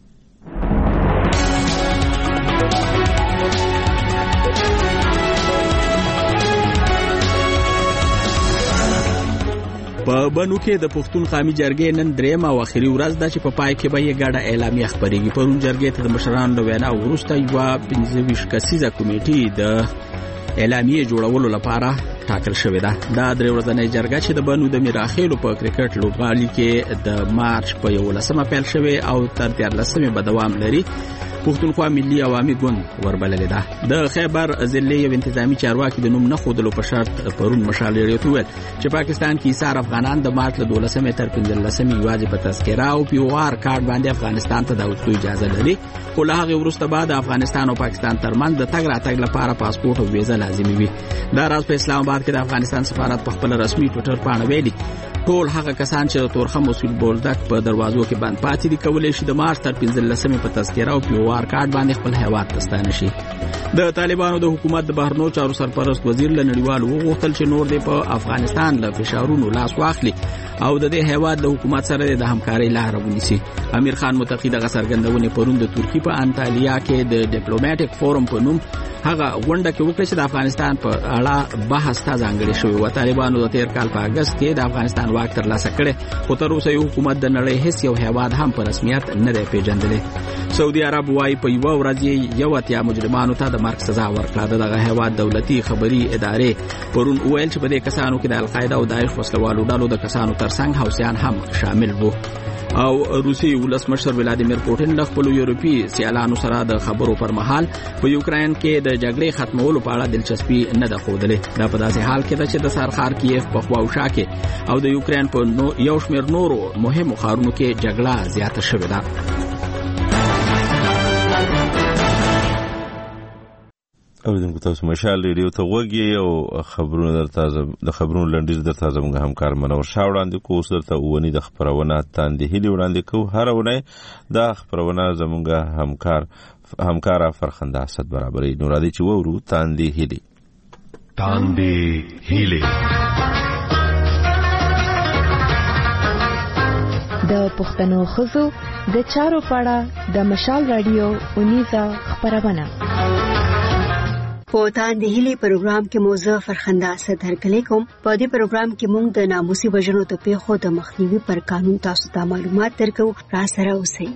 په بنو کې د پښتون قومي جرګې نن درېم او اخري ورځ ده چې په پای کې به یې ګډه اعلامیه خپرېږي. پرون جرګې ته د مشرانو له وینا وروسته یوه 25 کسیزه کمیټې د اعلامیه جوړولو لپاره ټاکل شوې ده. دا درې ورځنۍ جرګه چې د بنو د میراخیلو په کرکټ لوبغالي کې د مارچ په 11 پیل شوې او تر 13 به دوام لري. پښتونخوا ملي عوامي ګوند وربللې ده. د خیبر ضلع یو انتظامی چارواکي د نوم نه ښودلو په شرط پرون مشال ریډیو ته وویل چې پاکستان کې ایثار افغانان د مارچ له 12 تر 15 یوازې په تذکره او پیوار کارت باندې افغانستان ته د وتلو اجازه لري. خو له هغې وروسته به د افغانستان او پاکستان ترمنځ د تګ راتګ لپاره پاسپورت او ویزه لازمي وي. دا راز په اسلام آباد کې د افغانستان سفارت په خپل رسمي ټویټر باندې ویلي ټول هغه کسان چې د تورخم مسعود بولدک په دروازو کې بند پاتې دي کولای شي د مارچ تر 15 په تذکره او پیوار کارت باندې خپل هیواد ته ستانه شي. د طالبانو د حکومت د بهرنیو چارو سرپرست وزیر له نړیوالو وغوښتل چې نور دې په افغانستان له فشارونو لاس واخلي او د دې هیواد د حکومت سره د همکارۍ لاره ونیسي. امیر خان متقی دغه څرګندونې پرون د ترکیې په انټالیا کې د ډیپلوماټیک فورم په نوم هغه غونډه کې وکړه چې د افغانستان په اړه بحث ته ځانګړی شوی و. طالبانو د تیر کال په اگست کې د افغانستان واک ترلاسه کړی خو تر اوسه یو حکومت د نړۍ هیڅ یو هیواد هم په رسمیت نه دی پیژندلی. سعودي عرب وايي په یو ورځ یو اتیا مجرمانو ته د مرګ سزا ورکړه. دغه هیواد دولتي خبري ادارې پرون ویل چې په دې کسانو کې د القاعده او داعش وسلوالو ډلو د کسانو ترڅنګ حوثیان هم شامل وو. او روسي ولسمشر ولادیمیر پوټین د خپل یورپي سیالانو سره د خبرو پر مهال په یوکرين کې د جګړې ختمولو په اړه دلچسپي نه ده ښودلې. دا په داسې حال کې ده چې د سرخار کیف په خواوشا کې او د یوکرين په یو شمېر نورو مهمو ښارونو کې جګړه زیاته شوې ده. اوریدونکو تاسو مشال ریډیو ته وګورئ او خبرونه درته د خبرونو لنډیز درته زموږ همکار منور شاه وړاندې کوو. اوس درته اونۍ د خبرونه تاندې هیلې وړاندې کوو. هر اونۍ دا خبرونه زموږ همکار فرخنده اسد برابرې نو راځي چې وورو تاندې هیلې. د پښتنو ښځو د چارو په اړه د مشال رادیو اونیزه خبرونه په تاندې هیلې پروګرام کې موضوع فرخنده اسد هرکلی کوم. په دې پروګرام کې موږ د ناموسي وژنو د پیښو د مخنیوي پر قانون تاسو ته معلومات درکو. را سره اوسئ.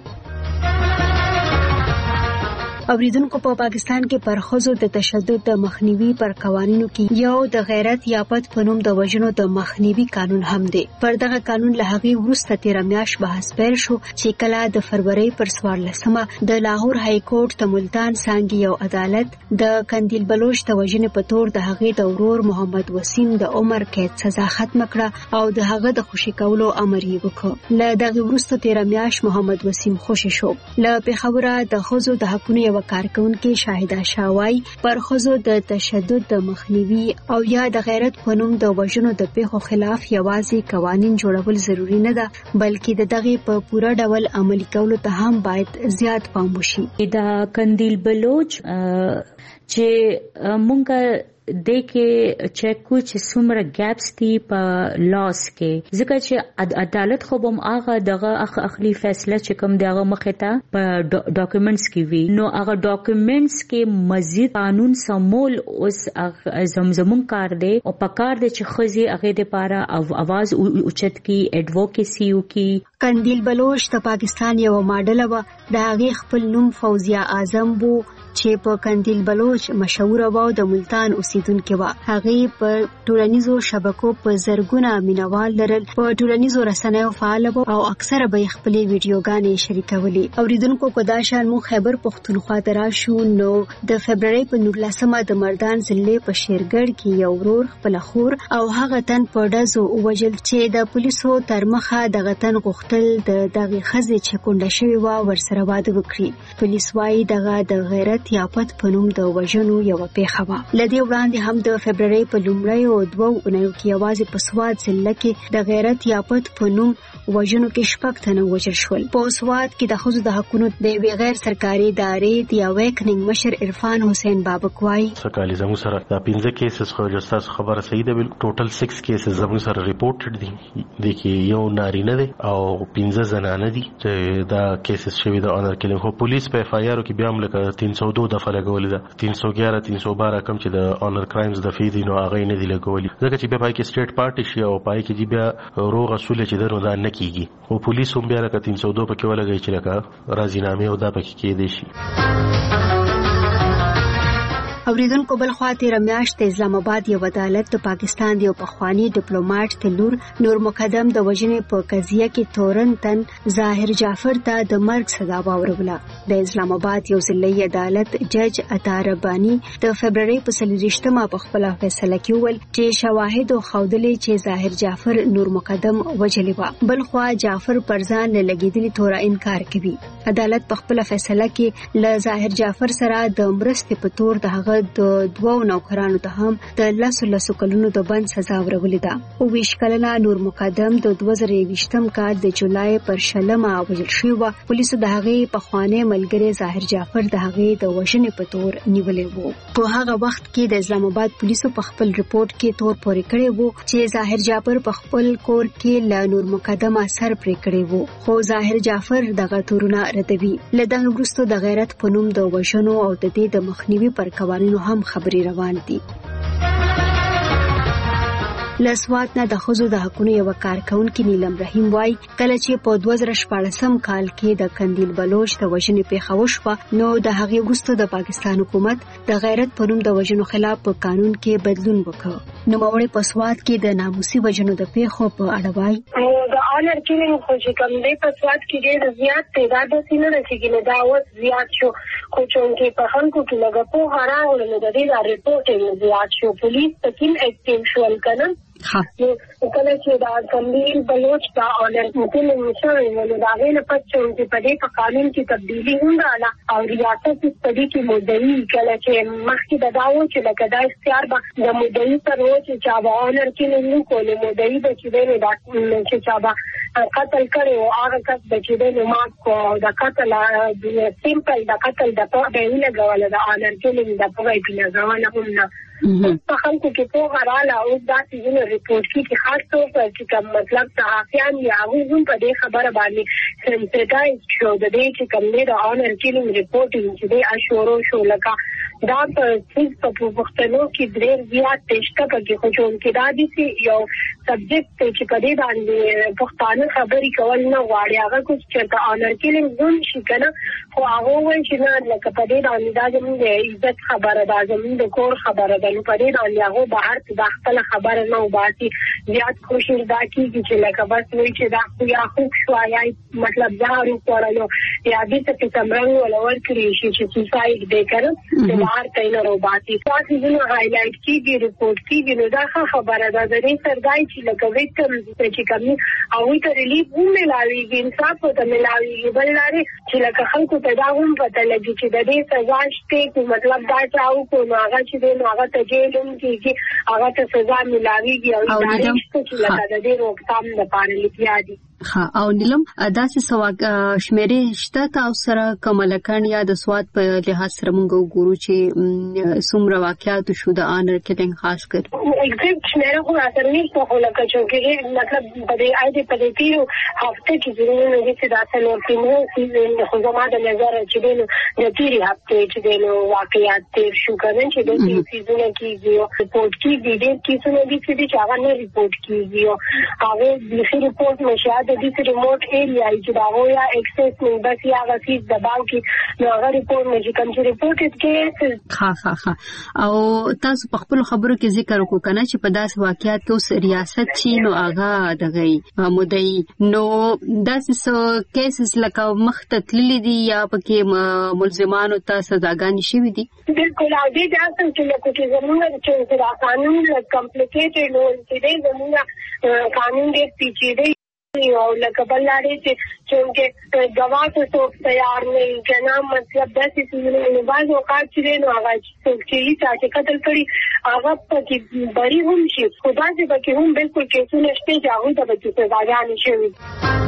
اوریدونکو په پاکستان کې پر ښځو د تشدد د مخنیوي پر قوانینو کې یو د غیرت یا پد په نوم د وژنو د مخنیوي قانون هم دی. پر دغه قانون له هغې وروسته 13 میاشت بحث پیل شو چې کله د فروری پر 14 د لاهور های کورټ د ملتان څانګې یو عدالت د قندیل بلوچ د وژنې په تور د هغې د ورور محمد وسیم د عمر قید سزا ختم کړه او د هغه د خوشي کولو امر یې وکړ. له دغه وروسته 13 میاشت محمد وسیم خوشي شو. له پیښوره د ښځو د حقوقو وکارکونکو شاهده شاوای پر ښځو د تشدد د مخنیوي او یا د غیرت په نوم د وژنو د پیښو خلاف یوازې قوانین جوړول ضروری نه ده بلکې د دغه په پوره ډول عملي کولو ته هم باید زیات پام وشي. دا قندیل بلوچ چې مونږه د کې چیک کو چې څومره ګاپس دي په لاس کې ځکه چې عدالت خو هم هغه دغه اخلي فیصله چې کوم دغه مخه ته په ډاکومېنټس کې وي نو هغه ډاکومېنټس کې مزید قانون سمول اوس زمزمون کار دی او په کار دی چې خزي هغه د لپاره आवाज اوچت کی ایڈوکیسی کی. قندیل بلوچ د پاکستان یو ماډل و د هغه خپل نوم فوزیه اعظم وو چې په قندیل بلوچ مشهور و د ملتان اوسیدونکو و. هغه په ټولنیزو شبکو په زرګونه مینوال لرل. په ټولنیزو رسنیو فعال و او اکثره به خپل ویډیوګانې شریکولې. اوریدونکو کو دا شان مو خیبر پختونخوا دراشو نو د فبرवरी په 19 د مردان ضلع په شیرګړ کې یو ورور خپل خور او هغه تن په دزو وجل چې د پولیسو تر مخه دغه تن غختل دغه خزې چې کونډه شوی و ورسره واده وکړي. پولیس وايي دغه د غیرت غیرت یافت په نوم د وژنو یو پیښه وه. لدې وړاندې هم د فبرवरी په لومړۍ او 2 اونیو کې یوازې په سواد ضلع کې د غیرت یافت په نوم وژنو کې 6 تنه وژل شول. په سواد کې د ښځو د حقوقو د غیر سرکاري ادارې د اویکنینګ مشر عرفان حسین بابک وايي سکالي زمو سره دا 15 کیسز خو جستاس خبره صحیح ده. ټوټل 6 کیسز زمو سره ریپورټډ دي د کې یو نارینه دی او 15 زنانه دي چې دا کیسز شوی د اونر کلینګ. خو پولیس په اف آی آر کې بیا هم لکه 302 دفعه لګولې ده. 311 312 کم چې د اونر کرایمز د فیدي نو هغه نه دی لګولې ځکه چې بیا پای کې سټیټ پارټي شي او پای کې دی بیا روغ اصول چې درو دا نه کیږي. خو پولیس هم بیا لکه 302 پکې ولګي چې لکه راځینامه او دا پکې کې دي شي. اوریدونکو بل خوا تیر میاشت اسلام آباد یو عدالت د پاکستان دی او پخوانی ډیپلوماټ تلور نور مقدم د وژنې په قضیه کې تورنتن ظاهر جعفر ته د مرګ سزا واوروله. د اسلام آباد یو ضلعي عدالت جج عطا رباني د فبرवरी په 23مه په خپل فیصله کې ویل چې شواهد او خودلې چې ظاهر جعفر نور مقدم وجلی و. بل خوا جعفر پر ځان لګیدلی تور انکار کوي. عدالت په خپل فیصله کې ل ظاهر جعفر سره د مرستې په تور د د 2 نوکرانو ته هم د 10 کلونو د بند سزا ورولې ده. او 20 کلنه نور مقدم د 2020م کال د جولای پر 20 وژل شوی و. پولیسو د هغې پخوانی ملګری ظاهر جعفر د هغې د وژنې په تور نیولې وو. په هغه وخت کې د اسلام آباد پولیسو په خپل ریپورت کې تور پورې کړی وو چې ظاهر جعفر په خپل کور کې ل نور مقدم اثر پرې کړی وو. خو ظاهر جعفر دغه تورونه ردوي. لدغه وروسته د غیرت په نوم د وژنو او د دې د مخنیوي پر قوانینو هم خبري روان دي. لسوات نه د ښځو د حقوقو یو کارکونکو نیلم رحیم وای کله چې په 2014 کال کې د قندیل بلوچ د وژنې پیښه وشوه نو د هغې وروسته د پاکستان حکومت د غیرت په نوم د وژنو خلاف په قانون کې بدلون وکړ. نو موري په سوات کې د ناموسي وژنو د پیښو په اړه وای د آنر کلینګ خو چې کوم دی په سوات کې ډېر زیات تعداد سینه رسیدلی دا اوس زیات شو. خو چې په خلکو کې لږه پوهه راغله نو د دې ریپورټ زیات شو. پولیس تکیم اکټیو شول کنه. کله چې دا قندیل بلوچ دا آنر کلینګ شوی نو دا غوښنه پڅو چې په دې په قانون کې تبدیلی ونداله او ریاست په دې کې مدعي کله چې مخکې د داو چې لکه دا اختیار به د مدعي پر و چې چا آنر کلینګ کولو مدعي به چې دی دا چې چا قتل کړي او هغه کس به چې دی نو ما د قتل د سیمپل د قتل د په ډول لګول د آنر کلینګ د په وایي لګول هم په خلکو کې په غراله او دا چې ریپورت کې خاص طور چې کوم مطلب صحافیان یا هغه هم په دې خبره باندې سنسټایز شو د دې چې کوم نه د آنر کلینګ ریپورټینګ چې د اشورو شو لکه دا په څه په پښتنو کې ډېر زیات تشته پکې خو چې دا دي یو سبجیکټ چې په دې باندې پښتانه خبرې کول نه غواړي هغه کوم چې د آنر کلینګ زون شي کنه خو هغه وایي چې نه لکه په دې باندې دا زموږ د عزت خبره ده زموږ د کور خبره ده نو په دې باندې هغه بهر ته د خپل خبره نه وباسي زیات کوشش دا کیږي چې لکه بس وایي چې دا خو یا خو شو یا مطلب ځارو کولو یا دې ته څنګه ولور کړی شي چې سوسایډ دې کړو د بهر ته نه وباسي تاسو یې هایلایټ کیږي ریپورت کیږي نو دا خبره ده د دې سرګای چې لکه وکټم چې کومي او ته ریلیف هم ملاويږي انصاف ته ملاويږي بل لاري چې لکه خلکو ته دا هم پته لګي چې د دې سزا شته مطلب دا چاو کو نو هغه چې د هغه ته جیلم کیږي هغه ته سزا ملاويږي او دا چې لکه د دې روکثام لپاره لیکیا دي. او نیلم داسې سواګ شمیرې شته تاسو سره کوملکان یا د سواد په لحاظ سره موږ وګورو چې څومره واقعیات شو د آنر کلینګ خاص کر ایگزیکټ شمیره خو اثر نشته خو لکه چې مطلب په دې اې په دې تیرو هفته کې ضروري نه چې دا څلور تیمو خو زما د نظر چې دینو د تیری هفته چې دینو واقعیات تیر شو کنه چې د دې سیزونه کېږي ریپورت کېږي د کیسونو دي چې هغه نه ریپورت کېږي هغه د ریپورت مشاهده د دې ریموټ ایریا چې دا ویا اکسس نه بس یا غسیز دباو کې نو هغه ریپورت مې کوم چې ریپورټ کې او تاسو په خپل خبرو کې ذکر وکړو کنه چې په داسې واقعیات کې ریاست چې نو هغه دغه مدعي نو داسې کیسز لکه مختتللی دي یا پکې ملزمانو ته سزاګانې شوي دي. بالکل او دې تاسو چې لکه چې زموږ چې قانون کمپلیکیټډ نو چې دې زموږ قانون دې پیچیده او لکه بلاره چې گواه ته څوک تیار نه کنا مطلب داسې چې بعض اوقات چې نو هغه څوک چې قتل کړي هغه پکې بری هم شي خدا دې پکې هم بالکل کیسونه شته چې هغه د بچو سزاګانې شوي.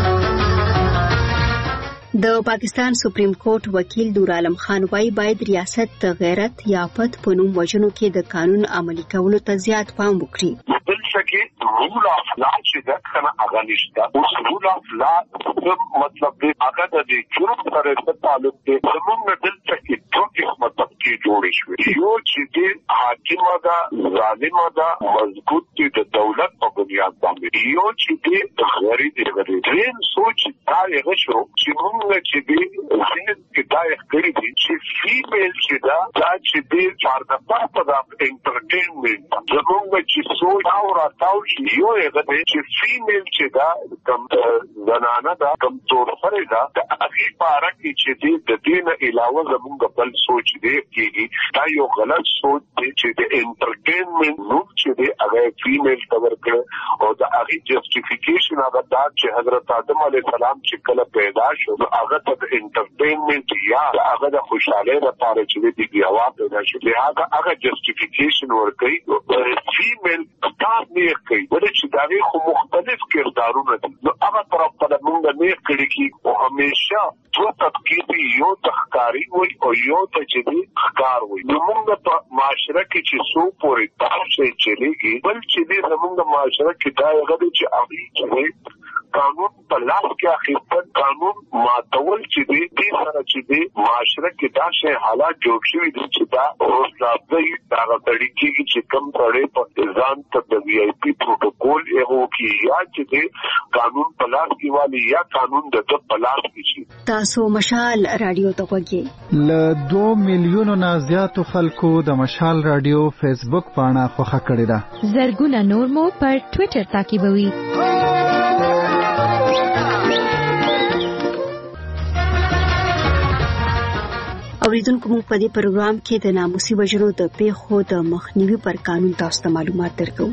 د پاکستان سپریم کورټ وکیل نور عالم خان وايي باید ریاست د غیرت یا پد په نوم وژنو کې د قانون عملي کولو ته زیات پام وکړي. بل څه رول اف لا چې دا کنه هغه نشته. اوس رول اف لا مطلب دی هغه د جرم سره تعلق دی. زموږ دلته کې دوه مطلب کې جوړې شوې. یو چې دی حاکم دا ظالم دا مضبوط دی د دولت په بنیاد باندې. یو چې دی غریب دی غریب سوچ دا یې شو چې چې دی ځینې کتاب کړی دي چې فیمیل چې دا چې دی فار د پرپز اف انټرټینمنټ زموږ چې سوچ او راتاو شي یو هغه دی چې فیمیل چې دا کم زنانه دا کم تور سره دا د هغې په اړه کې چې دی د دې نه علاوه زموږ بل سوچ دی کېږي دا یو غلط سوچ دی چې د انټرټینمنټ نوم چې دی هغه فیمیل ته ورکړه او د هغې جسټیفیکیشن هغه دا چې حضرت آدم علیه السلام چې کله پیدا شو هغه ته انټرټینمنټ یا هغه د خوشحالۍ لپاره چې دی بیا پیدا شو هغه جسټیفیکیشن ورکوي فیمیل کار نه کوي ولې چې دا غي خو مختلف کردارونه دي نو هغه طرف ته موږ نه کړی کی او همیشه دوه طبقې یو تخکاری وي او یو ته چې دی ښکار وي نو موږ په معاشره کې چې څو پورې تاسو چلیږي بل چې دی زموږ معاشره کې دا هغه چې هغه قانون په لاس کې اخیستل قانون ماتول چې دی دې سره چې دی معاشره کې دا شی حالات جوړ شوي دي چې دا اوس راځي دا غوړي کېږي چې کم سره په ځان ته د وی آی پی پروتوکول یو کې یا چې دی قانون په لاس کې والی یا قانون د په لاس کې شي. تاسو مشال رادیو ته وګورئ. ل 2 میلیونو نه زیاتو خلکو د مشال رادیو فیسبوک پاڼه خوښه کړې ده. زرګونه نور مو پر ټوئیټر تعقیبوي. اوریدونکو موږ په دې پروګرام کې د ناموسي وژنو د پیښو د مخنیوي پر قانون تاسو ته معلومات درکوو.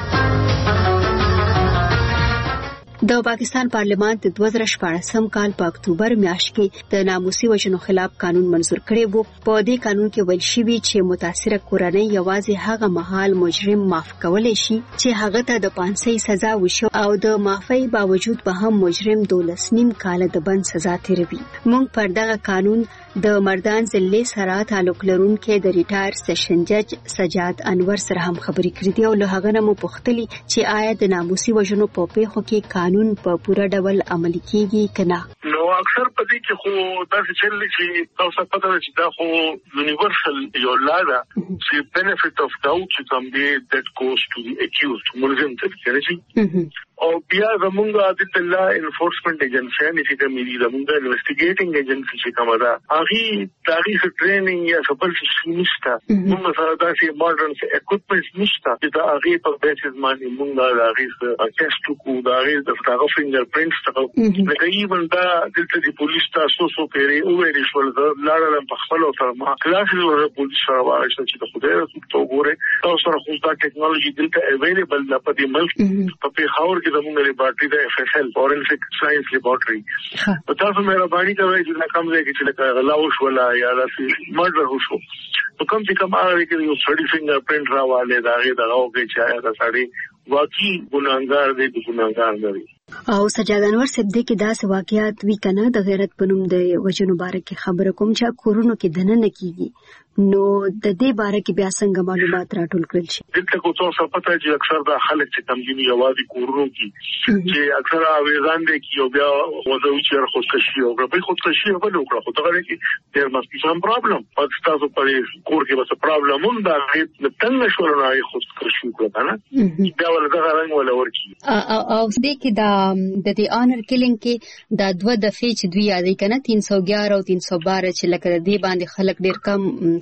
د پاکستان پارلمان د 2014 کال په اکتوبر میاشت کې د ناموسي وژنو خلاف قانون منزور کړی وو. په دې قانون کې ویل شوی چې متاثره کورنۍ یوازې هغه مهال مجرم معاف کولای شي چې هغه ته د پانسۍ سزا وشو او د معافۍ باوجود به هم مجرم 12.5 کال د بند سزا تیروي. موږ پر دغه قانون د مردان ضلع سره تعلق لرونکي د ریټایر سیشن جج سجاد انور سره هم خبرې کړې دي او له هغه نه مو پوښتلي چې آیا د ناموسي وژنو په پیښو کې قانون په پوره ډول عملي کیږي کنه. نو اکثر په دې کې خو تاسو چې تاسو پته ده چې دا خو یونیورسل یو لا ده چې benefit of doubt چې کوم دی that goes to the accused ملزم ته کېږي او بیا زمونږ د الله انفورسمنت ایجنسی چې کوم دی زمونږ انویسټیګیټینګ ایجنسی چې کومه ده هغه تاریخ ټریننګ یا خبر څه نشته موږ سره داسې ماډرن اکوپمنټس نشته چې دا هغه په بیسس باندې موږ دا هغه ټیسټ کو دا هغه د هغه فنګر پرینټس ته لکه ایون دا د پولیس تاسو سو پیری او ویل شول دا لاړل په خپل سره ما کلاس له پولیس سره وایي چې خدای ته وګوره تاسو سره خو دا ټیکنالوژي دلته اویلیبل ده په دې ملک په پیښور کې زموږ لیبارټري د اف اس ال فورنسیک ساينس لیبارټري په تاسو مهرباني کوئ چې کوم ځای کې چې لکه غلاوش ولا یا داسې مرډر وشو نو کوم چې کوم هغه کې یو سړی فنګر پرینټ راواله دا هغه دغه کې چې آیا دا سړی واقعي ګناهګار دی ګناهګار نه دی. او سجاد انور صاحب دې کې داسې واقعیات وی کنه د غیرت په نوم د وژنو باره کې خبره کوم چې کورونو کې دننه کیږي نو د دې باره کې بیا څنګه معلومات راټول کړل شي. دلته کو څه پته چې اکثر د خلک چې کمزوري اوازي کورونو کې چې اکثر اویزان دي کې او بیا وځوي چې خودکشي او په خودکشي په لوکړه خو دا کې ډېر مستی سم پرابلم پات تاسو پرې کور کې وسه پرابلم هم دا د تنګ شول نه خودکشي وکړه نه دا ولدا رنګ ولا ورکی او دې کې د دې آنر کیلینګ کې دا دوه دفعې چې دوی یادې کنه 311 او 312 چې لکه دې باندې خلک ډېر کم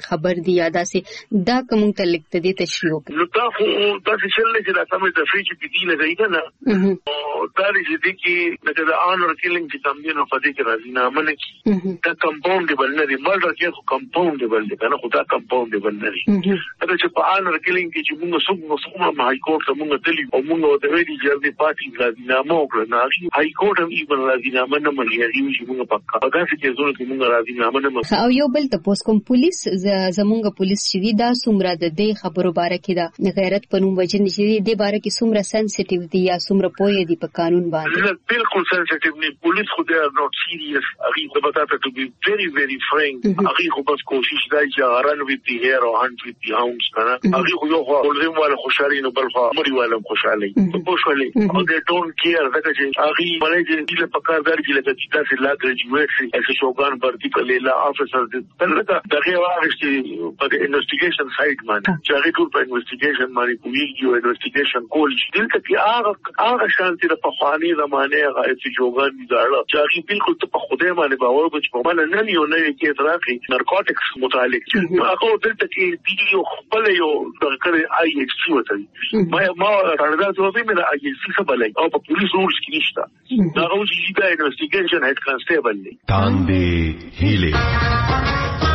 خبر دی یا داسې دا کوم ته لیکته دي تشریح وکړي. نو دا خو داسې چل نه چې دا کومه تفریح چې په دې لګی کنه او دا دې کې د آنر کیلینګ چې تم دي نو په دې کې راځي نه منه دا کمپاوندبل نه دی مرډر کې خو کمپاوندبل دی کنه خو دا کمپاوندبل نه دی دا چې په آنر کیلینګ کې چې موږ څومره هاي کورټ ته موږ تللی او موږ د ویلي جرني پارټي راځي نه وکړه نه هاي کورټ هم ایبل راځي نه منه ملي چې موږ پکا دا چې زونه کې موږ راځي نه منه او یو بل ته پوس کوم پولیس زمونږ پولیس چې دا څومره د دې خبرو باره کې دا غیرت په نوم وجه چې دې باره کې څومره سنسټیو دي یا څومره پوهه دي په قانون باندې. بالکل سنسټیو نه پولیس خو دې نوٹ سیریس هغه خو بتاته ټو بی ویری ویری فرانک هغه خو بس کوشش دی چې رن وذ دی هیر او هانت وذ دی هاونز کنه هغه خو یو ولزم ولا خوشالي نو بل خو مری ولا خوشالي په خوشالي او دې ډونټ کیر دا چې هغه ملي چې د پکاردار کې لکه چې تاسو لا ګریجویټ شي چې شوګان برتی په لیلا افسر دې دغه واغشتي په انویسټیګیشن سایت باندې چې هغه ټول په انویسټیګیشن باندې کوي یو انویسټیګیشن کول چې دلته کې هغه شانتي د پخوانی زمانه هغه چې جوګان دي چې هغه بالکل ته په خوده باندې باور وکړي په باندې نه یو نه کې اعتراضي نارکوټکس متعلق هغه دلته کې دی خپل یو دغه آی ایکس سی وته ما راځه ته به مې آی ایکس سی څه بلای او په پولیس رولز کې نشته دا غوږی چې دا انویسټیګیشن هډ کانسټیبل دی تاندې هیله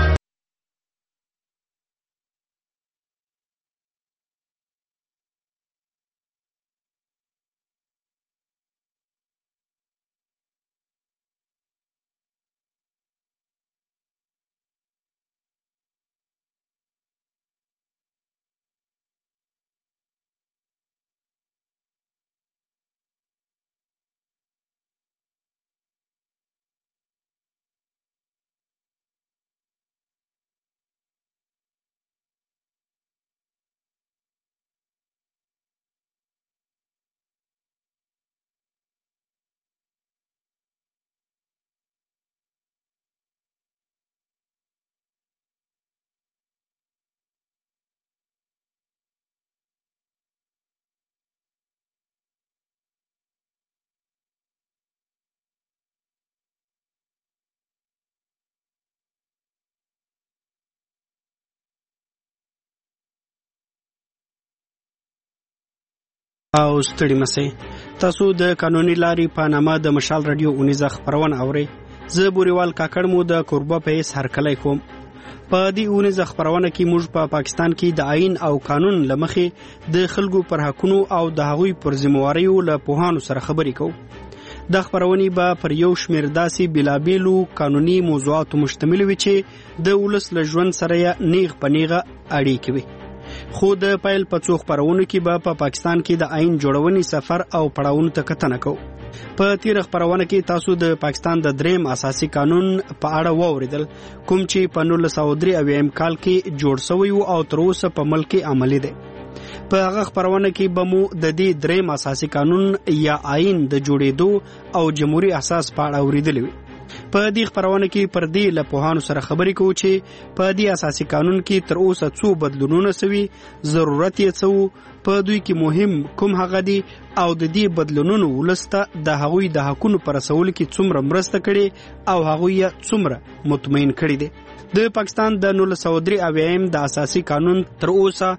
او ستړي مسئ تاسو د قانوني لاري په نامه د مشال رادیو 19 خبرونه اورئ. زه بوريوال کاکړ مو د کوربه په هیڅ هرکلی کوم. په دې 19 خبرونه کې موږ په پاکستان کې د آئین او قانون لمخې د خلکو پر حقونو او د هغوی پر ذمہواریو له پوهانو سره خبرې کوو. د خبرونې به پر یو شمېر داسې بېلابېلو قانوني موضوعاتو مشتمل وي چې د ولس له ژوند سره یې نیغ په نیغه اړیکې وي. خو د پایل په څو خبرونو کې به په پاکستان کې د آئین جوړونې سفر او پړاوونو ته کتنه کوو. په تیر خبرونه کې تاسو د پاکستان د دریم اساسي قانون په اړه واوریدل کوم چې په 1993 کال کې جوړ شوی او تر اوسه په ملک کې عملي دی. په هغه خبرونه کې به مو د دې دریم اساسي قانون یا آئین د جوړېدو او جمهوریت اساس په اړه اوریدل وي. په دې خبرونه کې پر دې له پوهانو سره خبرې کوو چې په دې اساسي قانون کې تر اوسه څو بدلونونه شوي، ضرورت یې څه، په دوی کې مهم کوم هغه دي او د دې بدلونونو ولسته د هغوی د حقونو پر رسولو کې څومره مرسته کړي او هغوی یې څومره مطمئن کړي دي. د پاکستان د 1993 د اساسي قانون تر اوسه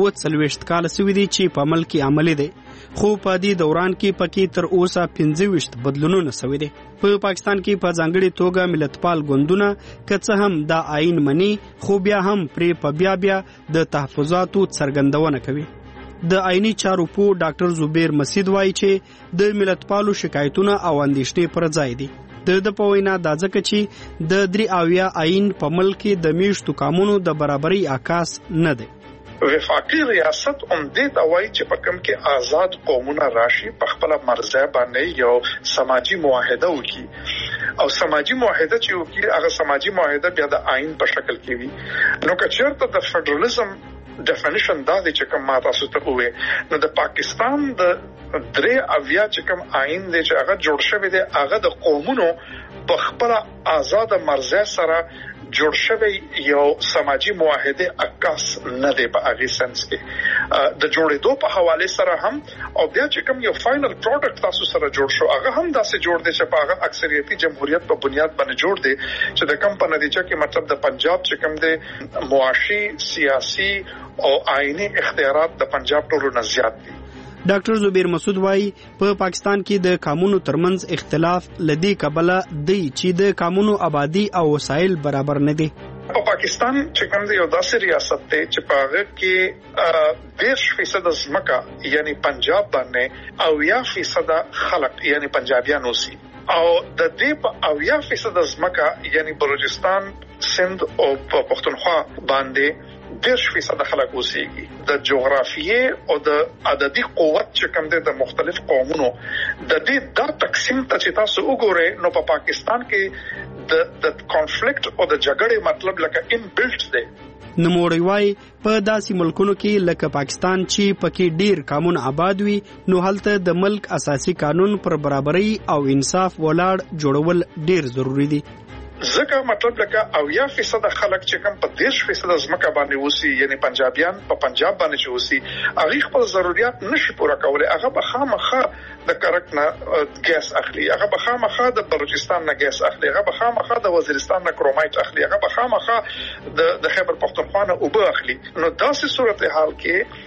39 کال شوي دي چې په عمل کې عملي دی، خو په دې دوران کې پکې تر اوسه 25 بدلونونه شوي دي. په پاکستان کې په ځانګړي توګه ملتپال ګوندونه که څه هم د آئین مني خو بیا هم پرې په بیا د تحفظاتو څرګندونه کوي. د آئینی چارو پو ډاکټر زبیر مسید وایي چې د ملتپالو شکایتونه او اندېښنې پر ځای دي. د په وینا دا ځکه چې د 93 آئین په ملک کې د میشتو کامونو د برابرۍ عکاس نه دی. وفاقي ریاست دې ته وایي چې په کوم کې آزاد قومونه راشي په خپل مرزه باندې یو سماجی معاهده وکړي او سماجی معاهده چې وکړي هغه سماجی معاهده بیا د آئین په شکل کې وي. نو که چېرته د فدراليزم ډیفینیشن دا دی چې کوم ما تاسو ته وې نو د پاکستان د 93 چې کوم آئین دی چې هغه جوړ شوی دی هغه د قومونو په خپل آزاد مرزه سره جوړ شوی یو سماجی معاهده عکاس نه دی په هغه سنس کې د جوړېدو په حواله سره هم او بیا چې کوم یو فائنل پروډکټ تاسو سره جوړ شو هغه هم داسې جوړ دی چې په هغه اکثریتي جمهوریت په بنیاد باندې جوړ دی چې د کم په نتیجه کې مطلب د پنجاب چې کوم دی معاشي سیاسي او آئینی اختیارات د پنجاب ټولو نه زیات دي. ډاکټر زبیر مسعود وايي په پاکستان کې د قانونو ترمنځ اختلاف لدی کبله دی چې د قانونو آبادی او وسایل برابر نه دي. په پاکستان چې کوم دی یو داسې ریاست دی چې په هغه کې 20% ځمکه یعنی پنجاب باندې او 10% خلق یعنی پنجابیان اوسي او د دې په 10% ځمکه یعنی بلوچستان سند او پښتونخوا باندې 10% خلک اوسېږي. د جغرافیې او د عددي قوت چې کوم د مختلف قومونو د دې د تقسیم ته چې تاسو وګورئ نو په پاکستان کې د کانفلیکټ او د جګړې مطلب لکه ان بلټ دی. نموړی وايي په داسې ملکونو کې لکه پاکستان چې پکې ډیر قانون آباد وي نو هلته د ملک اساسي قانون پر برابرۍ او انصاف ولاړ جوړول ډیر ضروری دي. ځکه مطلب لکه 80% خلک چې کوم په 10% ځمکه باندې اوسي یعنی پنجابیان په پنجاب باندې چې اوسي هغه خپل ضرورت نشي پوره کولای. هغه به خامخا د کرک نه ګیس اخلي، هغه به خامخا د بلوچستان نه ګیس اخلي، هغه به خامخا د وزیرستان نه کرومایټ اخلي، هغه به خامخا د خیبر پختونخوا نه اوبه اخلي. نو داسې صورتحال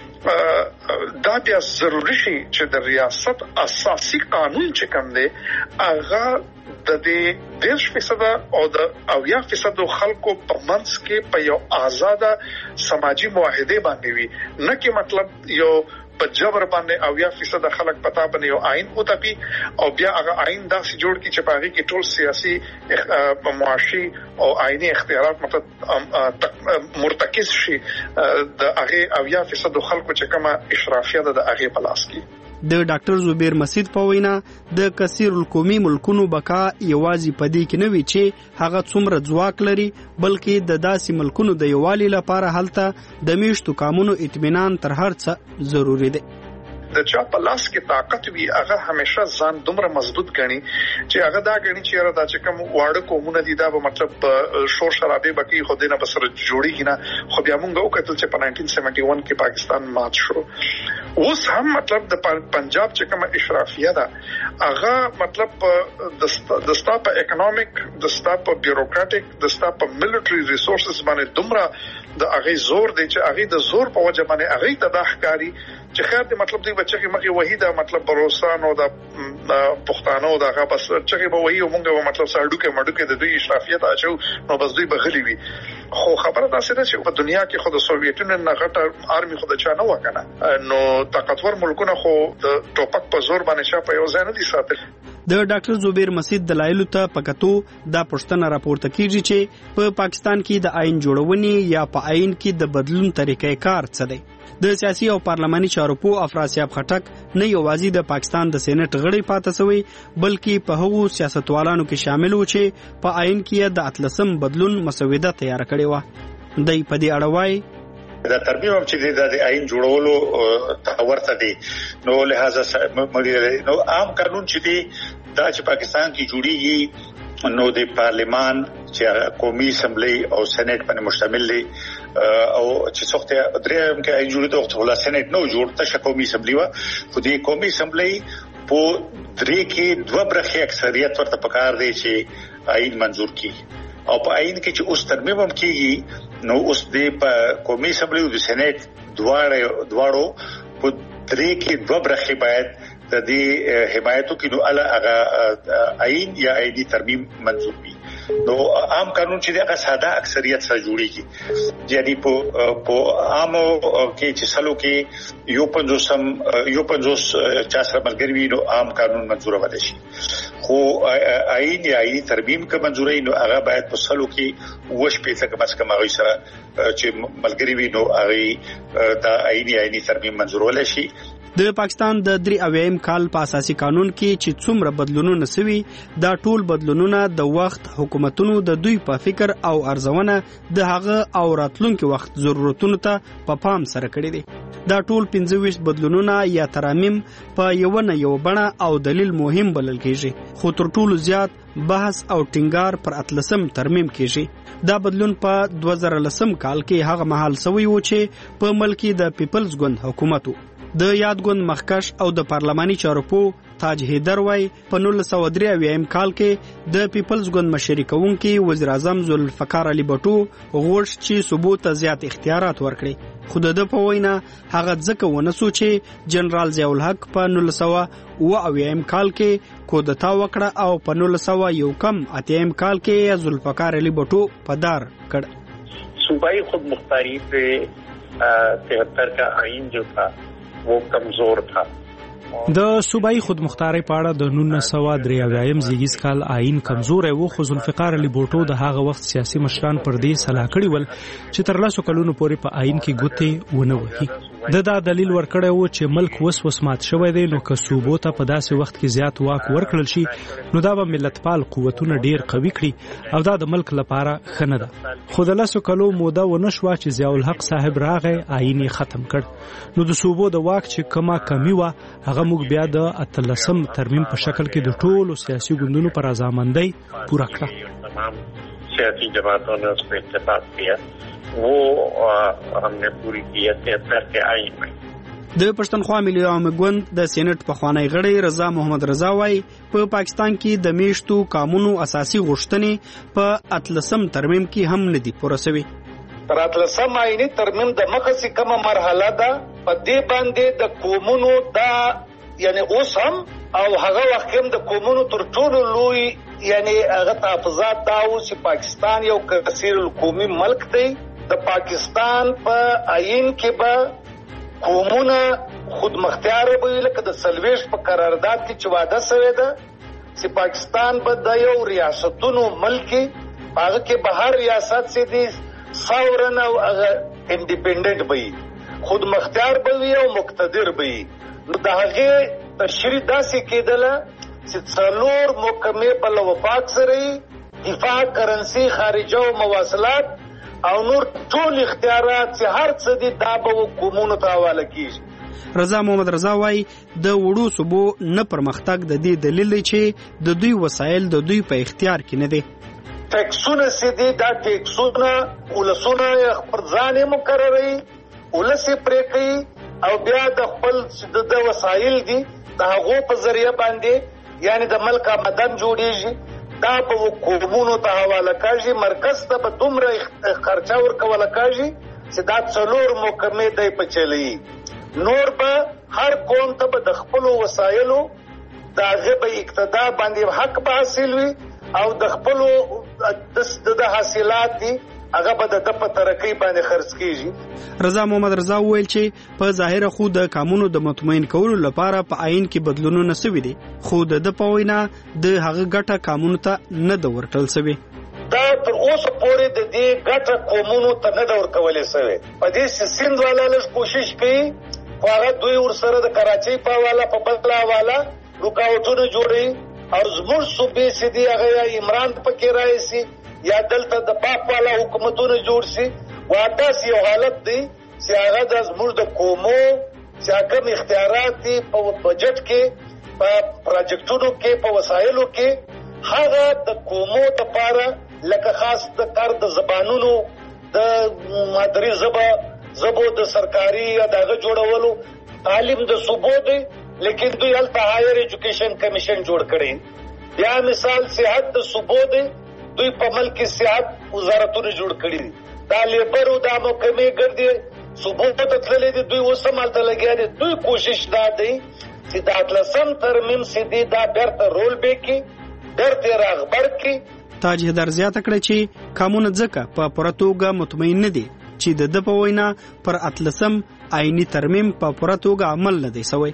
کې دا بیا ضروري شي چې د ریاست اساسي قانون چې کوم دی هغه د دې 10% او د 80% خلکو په منځ کې په یو آزاده سماجی معاهده باندې وي، نه کې مطلب یو په جبر باندې 80% خلک پتا باندې یو آئین او تپی او بیا هغه آئین داسې جوړ کی چې پاره کې ټول سیاسي معاشي او آئینی اختیارات مطلب مرتکز شي د هغه 80% خلکو چې کومه اشرافیه ده د هغه په لاس کې. د ډاکټر زبیر مسعود په وینا د کثیر القومي ملکونو بقا یوازې پدې کې نه وی چې هغه څومره ځواک لري بلکې د داسې ملکونو د یووالي لپاره هلته د میشتو قانونو اطمینان تر هر څه ضروری دی. د چا په لاس کې طاقت وي هغه همیشه ځان دومره مضبوط غني چې هغه دا غني چې را دا چې کوم واړه قومونه دي دا به مطلب شور شرابې بکی خو دینه بسره جوړیږي نه. خو بیا موږ وکړل چې په 1971 کې پاکستان مات شو. اوس هم مطلب د پنجاب چې کوم اشرافیه ده هغه مطلب د ستا په اکونومیک د ستا په بیوروکراټیک د ستا په ملټری ریسورسز باندې دومره د هغه زور دی چې هغه د زور په وجه باندې هغه ته د ښکاری چې خیر دې مطلب دی بچی مخه وحیده مطلب بروسان او د پښتانه او دغه بس چې به وایي مونږه مطلب ساړو کې د دوی اشرافیت اچو نو بس دوی بغلی وي. خو خبره دا سره چې په دنیا کې خود سوویتونو نه غټه آرمي خود چا نه وکنه نو طاقتور ملکونه خو د ټوپک په زور باندې شا په یو ځای نه دي ساتل. د ډاکټر زبیر مسعود دلایل ته پکتو دا پښتنه راپورته کیږي چې په پاکستان کې د آئین جوړونې یا په آئین کې د بدلون طریقې کار څه دی. د سیاسي او پارلماني چارو په افراسیاب خټک نه یوازې د پاکستان د سېنات غړي پاتې شوی بلکې په هغو سیاستوالانو کې شامل و چې په آئین کې د اتلسم بدلون مسوده تیار کړې و. دای په دې اړه وایي دا ترمیم هم چې د آئین جوړولو ورته دي نو لہذا نو عام قانون چې دی دا چې پاکستان کې جوړیږي نو د پارلیمان چې قومي اسمبلی او سېنات باندې مشتمل دی او چې څوخته درېم کې آئین جوړېدو ته ولا سېنات نو جوړ ته قومي اسمبلی و خو د قومي اسمبلی په درې کې دوه برخې اکثریت ورته پکار دی چې آئین منزور کړي او په آئین کې چې اوس ترمیم هم کیږي نو اوس د قومي اسمبلی او د سېنات دواړو په درې کې دوه برخې باید د دې حمایتو کې نو هغه آئین یا آئینی ترمیم منظور وي. نو عام قانون چې هغه ساده اکثریت سره جوړیږي یعنی په عامو کې چې سلو کې یو 50 چا سره ملګری وي نو عام قانون منظور ودا شي. خو آئین یا آئینی ترمیم کې منظوري نو هغه باید په سلو کې وش پیسه کم از کم هغه سره چې ملګری وي نو هغه دا آئینی ترمیم منظور ولا شي. د پاکستان د 93 کال په اساسي قانون کې چې څومره بدلونونه سوي دا ټول بدلونونه د وخت حکومتونو د دوی په فکر او ارزونه د هغه او راتلونکي وخت ضرورتونو ته په پام سره کړی دي دا ټول 25 بدلونونه یا ترامیم په یو نه یو بڼه او دلیل مهم بلل کیږي خو تر ټولو زیات بحث او ټینګار پر 18 ترمیم کیږي دا بدلون په 2010 کال کې هغه مهال سوی و چې په ملک د پیپلز ګوند حکومت د یادګوند مخکش او د پارلماني چارو تاج هیدر وای په 1993 کال کې د پیپلز ګوند مشري کوونکی وزیر اعظم ذوالفقار علي بټو غوښتل چې ثبوت ته زیات اختیارات ورکړي خو د په وینا هغه ځکه ونسو چې جنرال ضیاء الحق په 1990 کال کې کودتا وکړه او په 1901 کال کې ذوالفقار علي بټو پدار کړ صوبائی خود مختاری پہ 73 کا آئین جو تھا وہ کمزور تھا د صوبایي خودمختارۍ په اړه د 1993 زیږیز کال آئین کمزور و خو ذوالفقار علي بوټو د هغه وخت سیاسي مشران پر دې صلاح کړی ول چې تر 10 کلونو پورې په آئین کې ګوتې ونه وهي دا دلیل ورکړی و چې ملک وس مات شوی دی نو که صوبو ته په داسې وخت کې زیات واک ورکړل شي نو دا به ملتپال قوتونه ډیر قوي کړي او دا د ملک لپاره ښه نه ده خو د 10 کلو موده ونه شوه چې ضیاء الحق صاحب راغی آئین یې ختم کړ نو د صوبو د واک چې کما کمی و هغه موږ بیا د 18 ترمیم په شکل کې د ټولو سیاسي ګوندونو پر رضامندۍ پوره کړه تمام سیاسی جماعتوں نے اس پر اتفاق کیا وہ ہم نے پوری کی 73 کے آئین میں د پښتونخوا ملي عوامي ګوند د سېنات پخوانی غړی رضا محمد رضا وای په پاکستان کې د میشتو قانونو اساسي غوښتنې په 18 ترمیم کې هم ندي پوره شوی تر 18 آئینی ترمیم د مخه کومه مرحله ده په دې باندې د قومونو دا یعنی اوس هم او هغه وخت هم د قومونو تر ټولو لوی یعنی هغه تحفظات دا و چې پاکستان یو کثیر القومي ملک دی د پاکستان په آئین کې به قومونه خود مختار به لکه د سلويش په قرارداد کې چې وعده شوی ده چې پاکستان به د یو ریاستونو ملک هغه کې به هر ریاست سي دي ساورن او انډیپندنت به خود مختار به او مقتدر به نو د هغه تشریح داسې کېدله چې څلور محکمې په وفاق سره دفاع کرنسي خارجه او مواصلات او نور ټول اختیارات چې هر څه دي دا به قومونو ته حواله کیږي رضا محمد رضا وای د وړو صوبو نه پرمختګ د دې دلیل چې د دوی وسایل د دوی په اختیار کې نه دي ټیکسونه سدي دا ټیکسونه ولسونه خپل ځان مقرري ولسي پریکي او بیا د خپل د وسایل دي د هغو په ذریعہ باندې یعنی د ملک آمدن جوړیږي دا په قومونو ته حواله کاږي مرکز ته به دومره خرچه ورکول کاږي چې دا څلور محکمې دی په چلی نور به هر قوم ته به د خپل وسایلو د هغه به اقتدا باندې حق به حاصل وي او د خپل د حاصلات دي هغه به د په ترقی باندې خرڅ کیږي رضا محمد رضا ویل چې په ظاهر خو د قانونو د مطمئن کولو لپاره په آئین کې بدلونونه شوي دي خو د پوینا د هغه ګټه قانون ته نه د ورکړل شوی دا تر اوسه پورې د دې ګټه قومونو ته نه د ورکولې شوی په دې سیند والا لږ کوشش کوي خو هغه دوی ورسره د کراچۍ په والا په بدلا والا رکاوټونه جوړي او زموږ صوبې سي دي هغه عمران پکې راځي یا دلته د پاک والا حکومتونه جوړ شي واته سی حالت دی چې هغه د زموږ د قومو چې کوم اختیارات دي په بجټ کې په پروجیکټونو کې په وسایلو کې هغه د قومو لپاره لکه خاص د کار د زبانونو د مادری زبو د سرکاري اداره جوړولو تعلیم د صوبو دی لیکن دوی هلته هایر ایجوکیشن کمیشن جوړ کړي یا مثال صحت د صوبو دی دوی په ملک صحت وزارتونه جوړ کړي دي دا لیبر او د محکمې ګرځي صوبو ته تللې دي دوی وسمالته لګیا دي دوی کوشش دا دی چې د اتلسم ترمیم سدي دا بیرته رول بیکي بیرته راغبر کی تاج هدر زیاته کړی چې قانون ځکه په پرتوګه مطمئن نه دي چې د په وینا پر اتلسم آئینی ترمیم په پرتوګه عمل نه دی شوی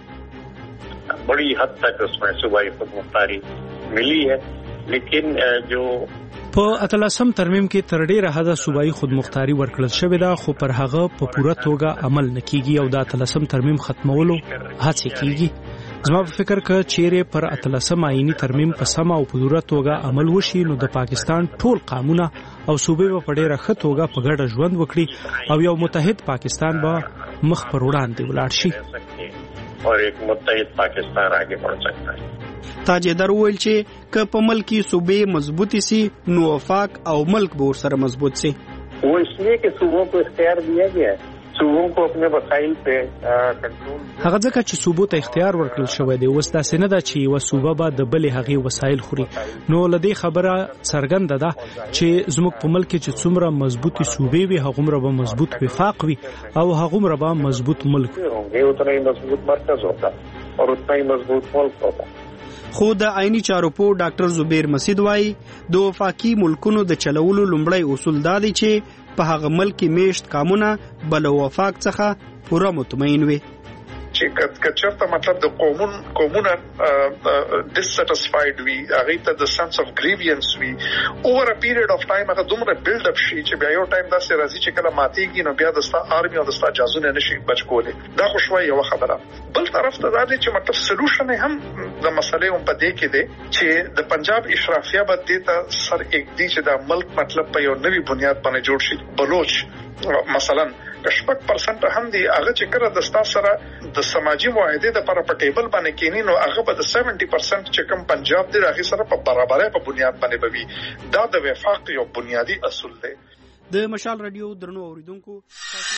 بڑی حد تک اس میں صوبائی خود مختاری ملی ہے لیکن جو په اتلسم ترمیم کې تر ډیره حده صوبایي خودمختاري ورکړل شوې ده، خو پر هغه په پوره توګه عمل نه کیږي او د اتلسم ترمیم ختمولو هڅه کیږي. زما په فکر کې چیرې پر اتلسم آئینی ترمیم په سمه او په پوره توګه عمل وشي نو د پاکستان ټول قانونه او صوبې په ډیره ښه توګه په ګډه ژوند وکړي او یو متحد پاکستان به مخ پر وړاندې ولاړ شي اور ایک متحد پاکستان آگے بڑھ سکتا ہے. تاجدر وویل چې که په ملک کې صوبې مضبوطی سي نو وفاق او ملک به ورسره مضبوط سي. وہ اس لیے کہ صوبوں کو اختیار دیا گیا ہے، صوبوں کو اپنے وسائل په کنټرول. هغه ځکه چې صوبو ته اختیار ورکړل شوی دی، اوس داسې نه ده چې یوه صوبه به د بلې هغې وسایل خوري. نو له دې خبره څرګنده ده چې زموږ په ملک کې چې څومره مضبوطې صوبې وي هغومره به مضبوط وفاق وي او هغومره به مضبوط ملک وي. اتنا ہی مضبوط مرکز ہوتا اور اتنا ہی مضبوط ملک ہوتا. خو د آئینی چارو په ډاکټر زبیر مسعود وایي د وفاقي ملکونو د چلولو لومړی اصول دا دی چې په هغه ملک کې میشت قانونه بل وفاق څخه پوره مطمئن وي. چې کچرته مطلب د قومونه ډیسسټیسفاید وي، هغه ته د سنس اف گریوینس وي اوور ا پیریډ اف ټایم، هغه دومره بیلډ اپ شي چې بیا یو ټایم داسې راځي چې کله ماتېږي نو بیا د ستا آرمي او د ستا جازونه نشي بچ کولی. دا خو شوی یو خبره. بل طرف ته دا دی چې مطلب سولوشن هم د مسلې هم په دې کې دی چې د پنجاب اشرافیه به دې ته سر اقدي چې د ملک مطلب په یو نوي بنیاد باندې جوړ شي. بلوچ مثلا کشپک پرسنټ هم دی، هغه چې کړه د ستا سره د سماجی معاهده د پر پټیبل باندې کینی نو هغه به د 70% چې کوم پنجاب دی هغه سره په برابرۍ په بنیاد باندې بوي. دا د وفاق یو بنیادی اصول دی. د مشال رادیو درنو اوریدونکو